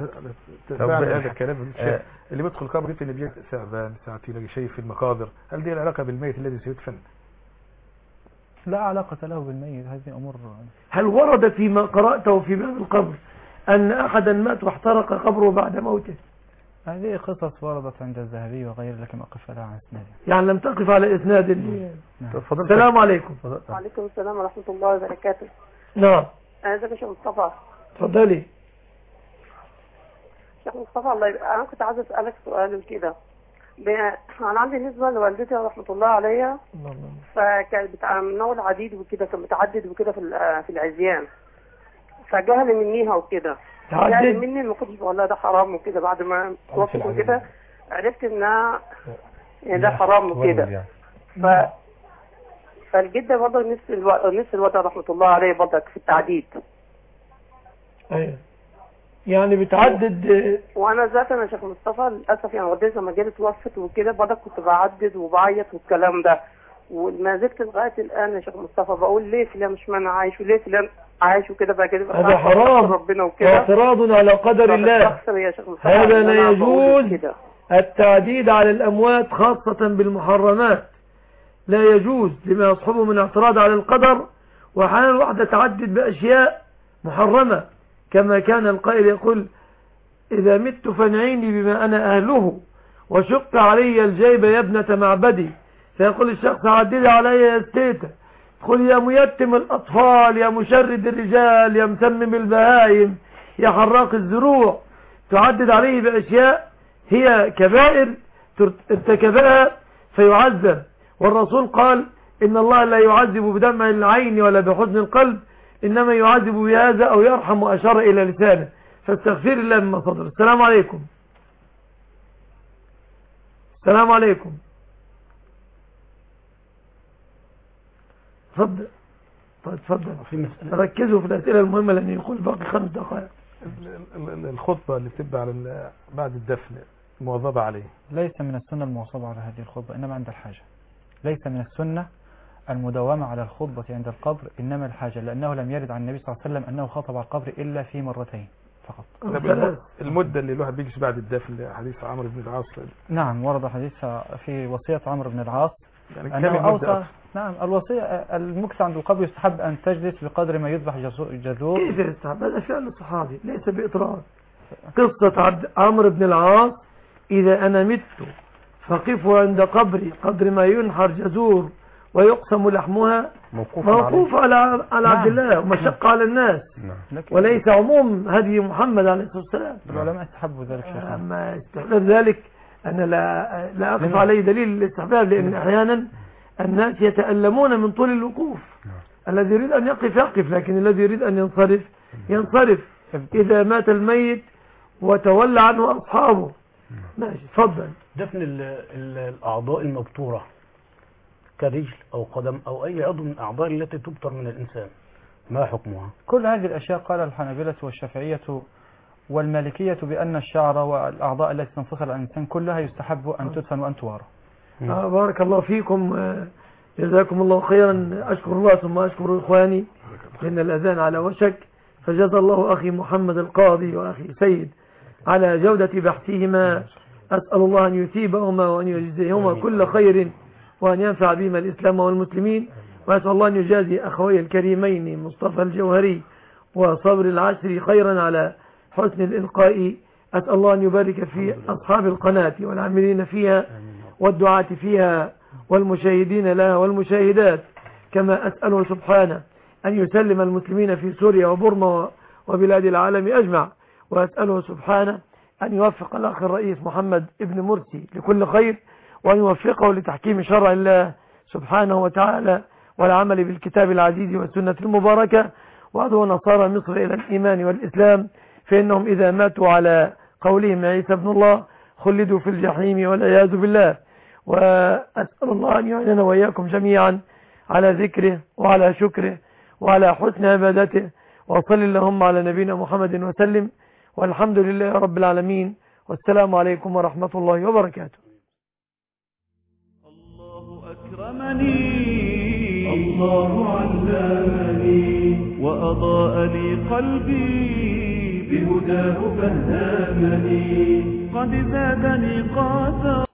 هذا الكلام اللي بيدخل قبر يمكن يبيع ساعتين ساعتين يلاقي شيء في المقابر، هل دي العلاقة بالميت الذي سيدفن؟ لا علاقة له بالميت، هذه أمور. هل ورد فيما قرأته في باب القبر أن أحدا مات واحترق قبره بعد موته؟ هذه قصص وردت عند الذهبي وغيره لكن أقف لها عن إسناد. يعني لم تقف على إسناد. نعم. السلام عليكم. وعليكم السلام ورحمة الله وبركاته. نعم. ازيك يا شيخ مصطفى؟ اتفضلي. شيخ مصطفى الله يبقى انا كنت عايزه اسالك سؤال كده. انا عندي نسبه لوالدتي رحمه الله عليها، فكانت بتناول عديد وكده، كانت بتعدد وكده في في العزيان، فجهل منيها وكده، جهل مني ما كنتش بقول لها ده حرام وكده. بعد ما توفت وكده عرفت انها يعني ده حرام وكده. ف فالجده برضه نفس الوقت نفس الوقت رحمه الله عليه برضه في التعديد. ايوه يعني بتعدد. وانا ذات انا شيخ مصطفى للاسف يعني والدتي لما جت توفت وكده برضه كنت بعدد وبعيط والكلام ده، وما زلت لغايه الان يا شيخ مصطفى بقول ليه فلان مش معنى عايش وليه فلان عايش وكده بقى كده. هذا حرام ربنا وكده، اعتراض على قدر الله. هذا لا يجوز التعديد على الاموات خاصه بالمحرمات، لا يجوز لما يصحبه من اعتراض على القدر. وحالا واحدة تعدد بأشياء محرمة كما كان القائل يقول إذا مت فانعيني بما أنا أهله وشق علي الجيب يا ابنة معبدي. فيقول الشخص عدد علي يا ستيتة، يقول يا ميتم الأطفال يا مشرد الرجال يا مسمم البهايم يا حراق الزروع، تعدد عليه بأشياء هي كبائر ارتكبها فيعذب. والرسول قال إن الله لا يعذب بدمع العين ولا بحزن القلب، إنما يعذب بهذا أو يرحم، وأشار إلى لسانه. فاستغفر الله مما صدر. السلام عليكم. السلام عليكم. تفضل. طيب تفضل. ركزوا في الأسئلة المهمة لأن يقول باقي خمس دقائق. الخطبة اللي بتبقى على بعد الدفن المواظبة عليه ليس من السنة المواظبة على هذه الخطبة، إنما عند الحاجة. ليس من السنة المداومة على الخطبة عند القبر، إنما الحاجة، لأنه لم يرد عن النبي صلى الله عليه وسلم أنه خطب على القبر إلا في مرتين فقط. المدة اللي الواحد بيجلس بعد الدفن حديث عمرو بن العاص. نعم ورد حديث في وصية عمرو بن العاص يعني أنه أوصى. نعم الوصية المكث عند القبر يستحب أن تجلس بقدر ما يذبح جذور. كيف يستحب؟ هذا فعل الصحابي ليس بإطراء. قصة عمرو بن العاص إذا أنا مت فقفوا عند قبري قدر ما ينحر جذور ويقسم لحمها موقوف على على عبد الله ومشق على الناس، وليس عموم هدي محمد عليه الصلاة والسلام. العلماء استحبوا ذلك شيخ. أما استحباب ذلك أنا لا لا أقف عليه دليل الاستحباب، لأن أحيانا الناس يتألمون من طول الوقوف. الذي يريد أن يقف يقف، لكن الذي يريد أن ينصرف ينصرف إذا مات الميت وتولى عنه أصحابه. ماشي تفضل. دفن الأعضاء المبتورة كرجل أو قدم أو أي عضو من الأعضاء التي تبتر من الإنسان، ما حكمها؟ كل هذه الأشياء قال الحنابلة والشافعية والمالكية بأن الشعر والأعضاء التي تنفصل عن الإنسان كلها يستحب أن تدفن وأن توارى. آه بارك الله فيكم، جزاكم الله خيرا. أشكر الله ثم أشكر إخواني لأن الأذان على وشك، فجزا الله أخي محمد القاضي وأخي سيد على جودة بحثهما. أسأل الله أن يثيبهما وأن يجزيهما كل خير وأن ينفع بهما الإسلام والمسلمين. وأسأل الله أن يجازي أخوي الكريمين مصطفى الجوهري وصبر العشري خيرا على حسن الإلقاء. أسأل الله أن يبارك في أصحاب القناة والعاملين فيها والدعاة فيها والمشاهدين لها والمشاهدات، كما أسأله سبحانه أن يسلم المسلمين في سوريا وبرما وبلاد العالم أجمع. وأسأله سبحانه أن يوفق الأخ الرئيس محمد ابن مرسي لكل خير، وأن يوفقه لتحكيم شرع الله سبحانه وتعالى والعمل بالكتاب العزيز والسنة المباركة، وأدعو نصارى مصر إلى الإيمان والإسلام، فإنهم إذا ماتوا على قولهم عيسى ابن الله خلدوا في الجحيم والعياذ بالله. وأسأل الله أن يعيننا وإياكم جميعا على ذكره وعلى شكره وعلى حسن عبادته، وصل اللهم على نبينا محمد وسلم، والحمد لله رب العالمين، والسلام عليكم ورحمة الله وبركاته. الله أكرمني، الله علمني، وأضاء لي قلبي بهداه فهمني، قد زادني قاسا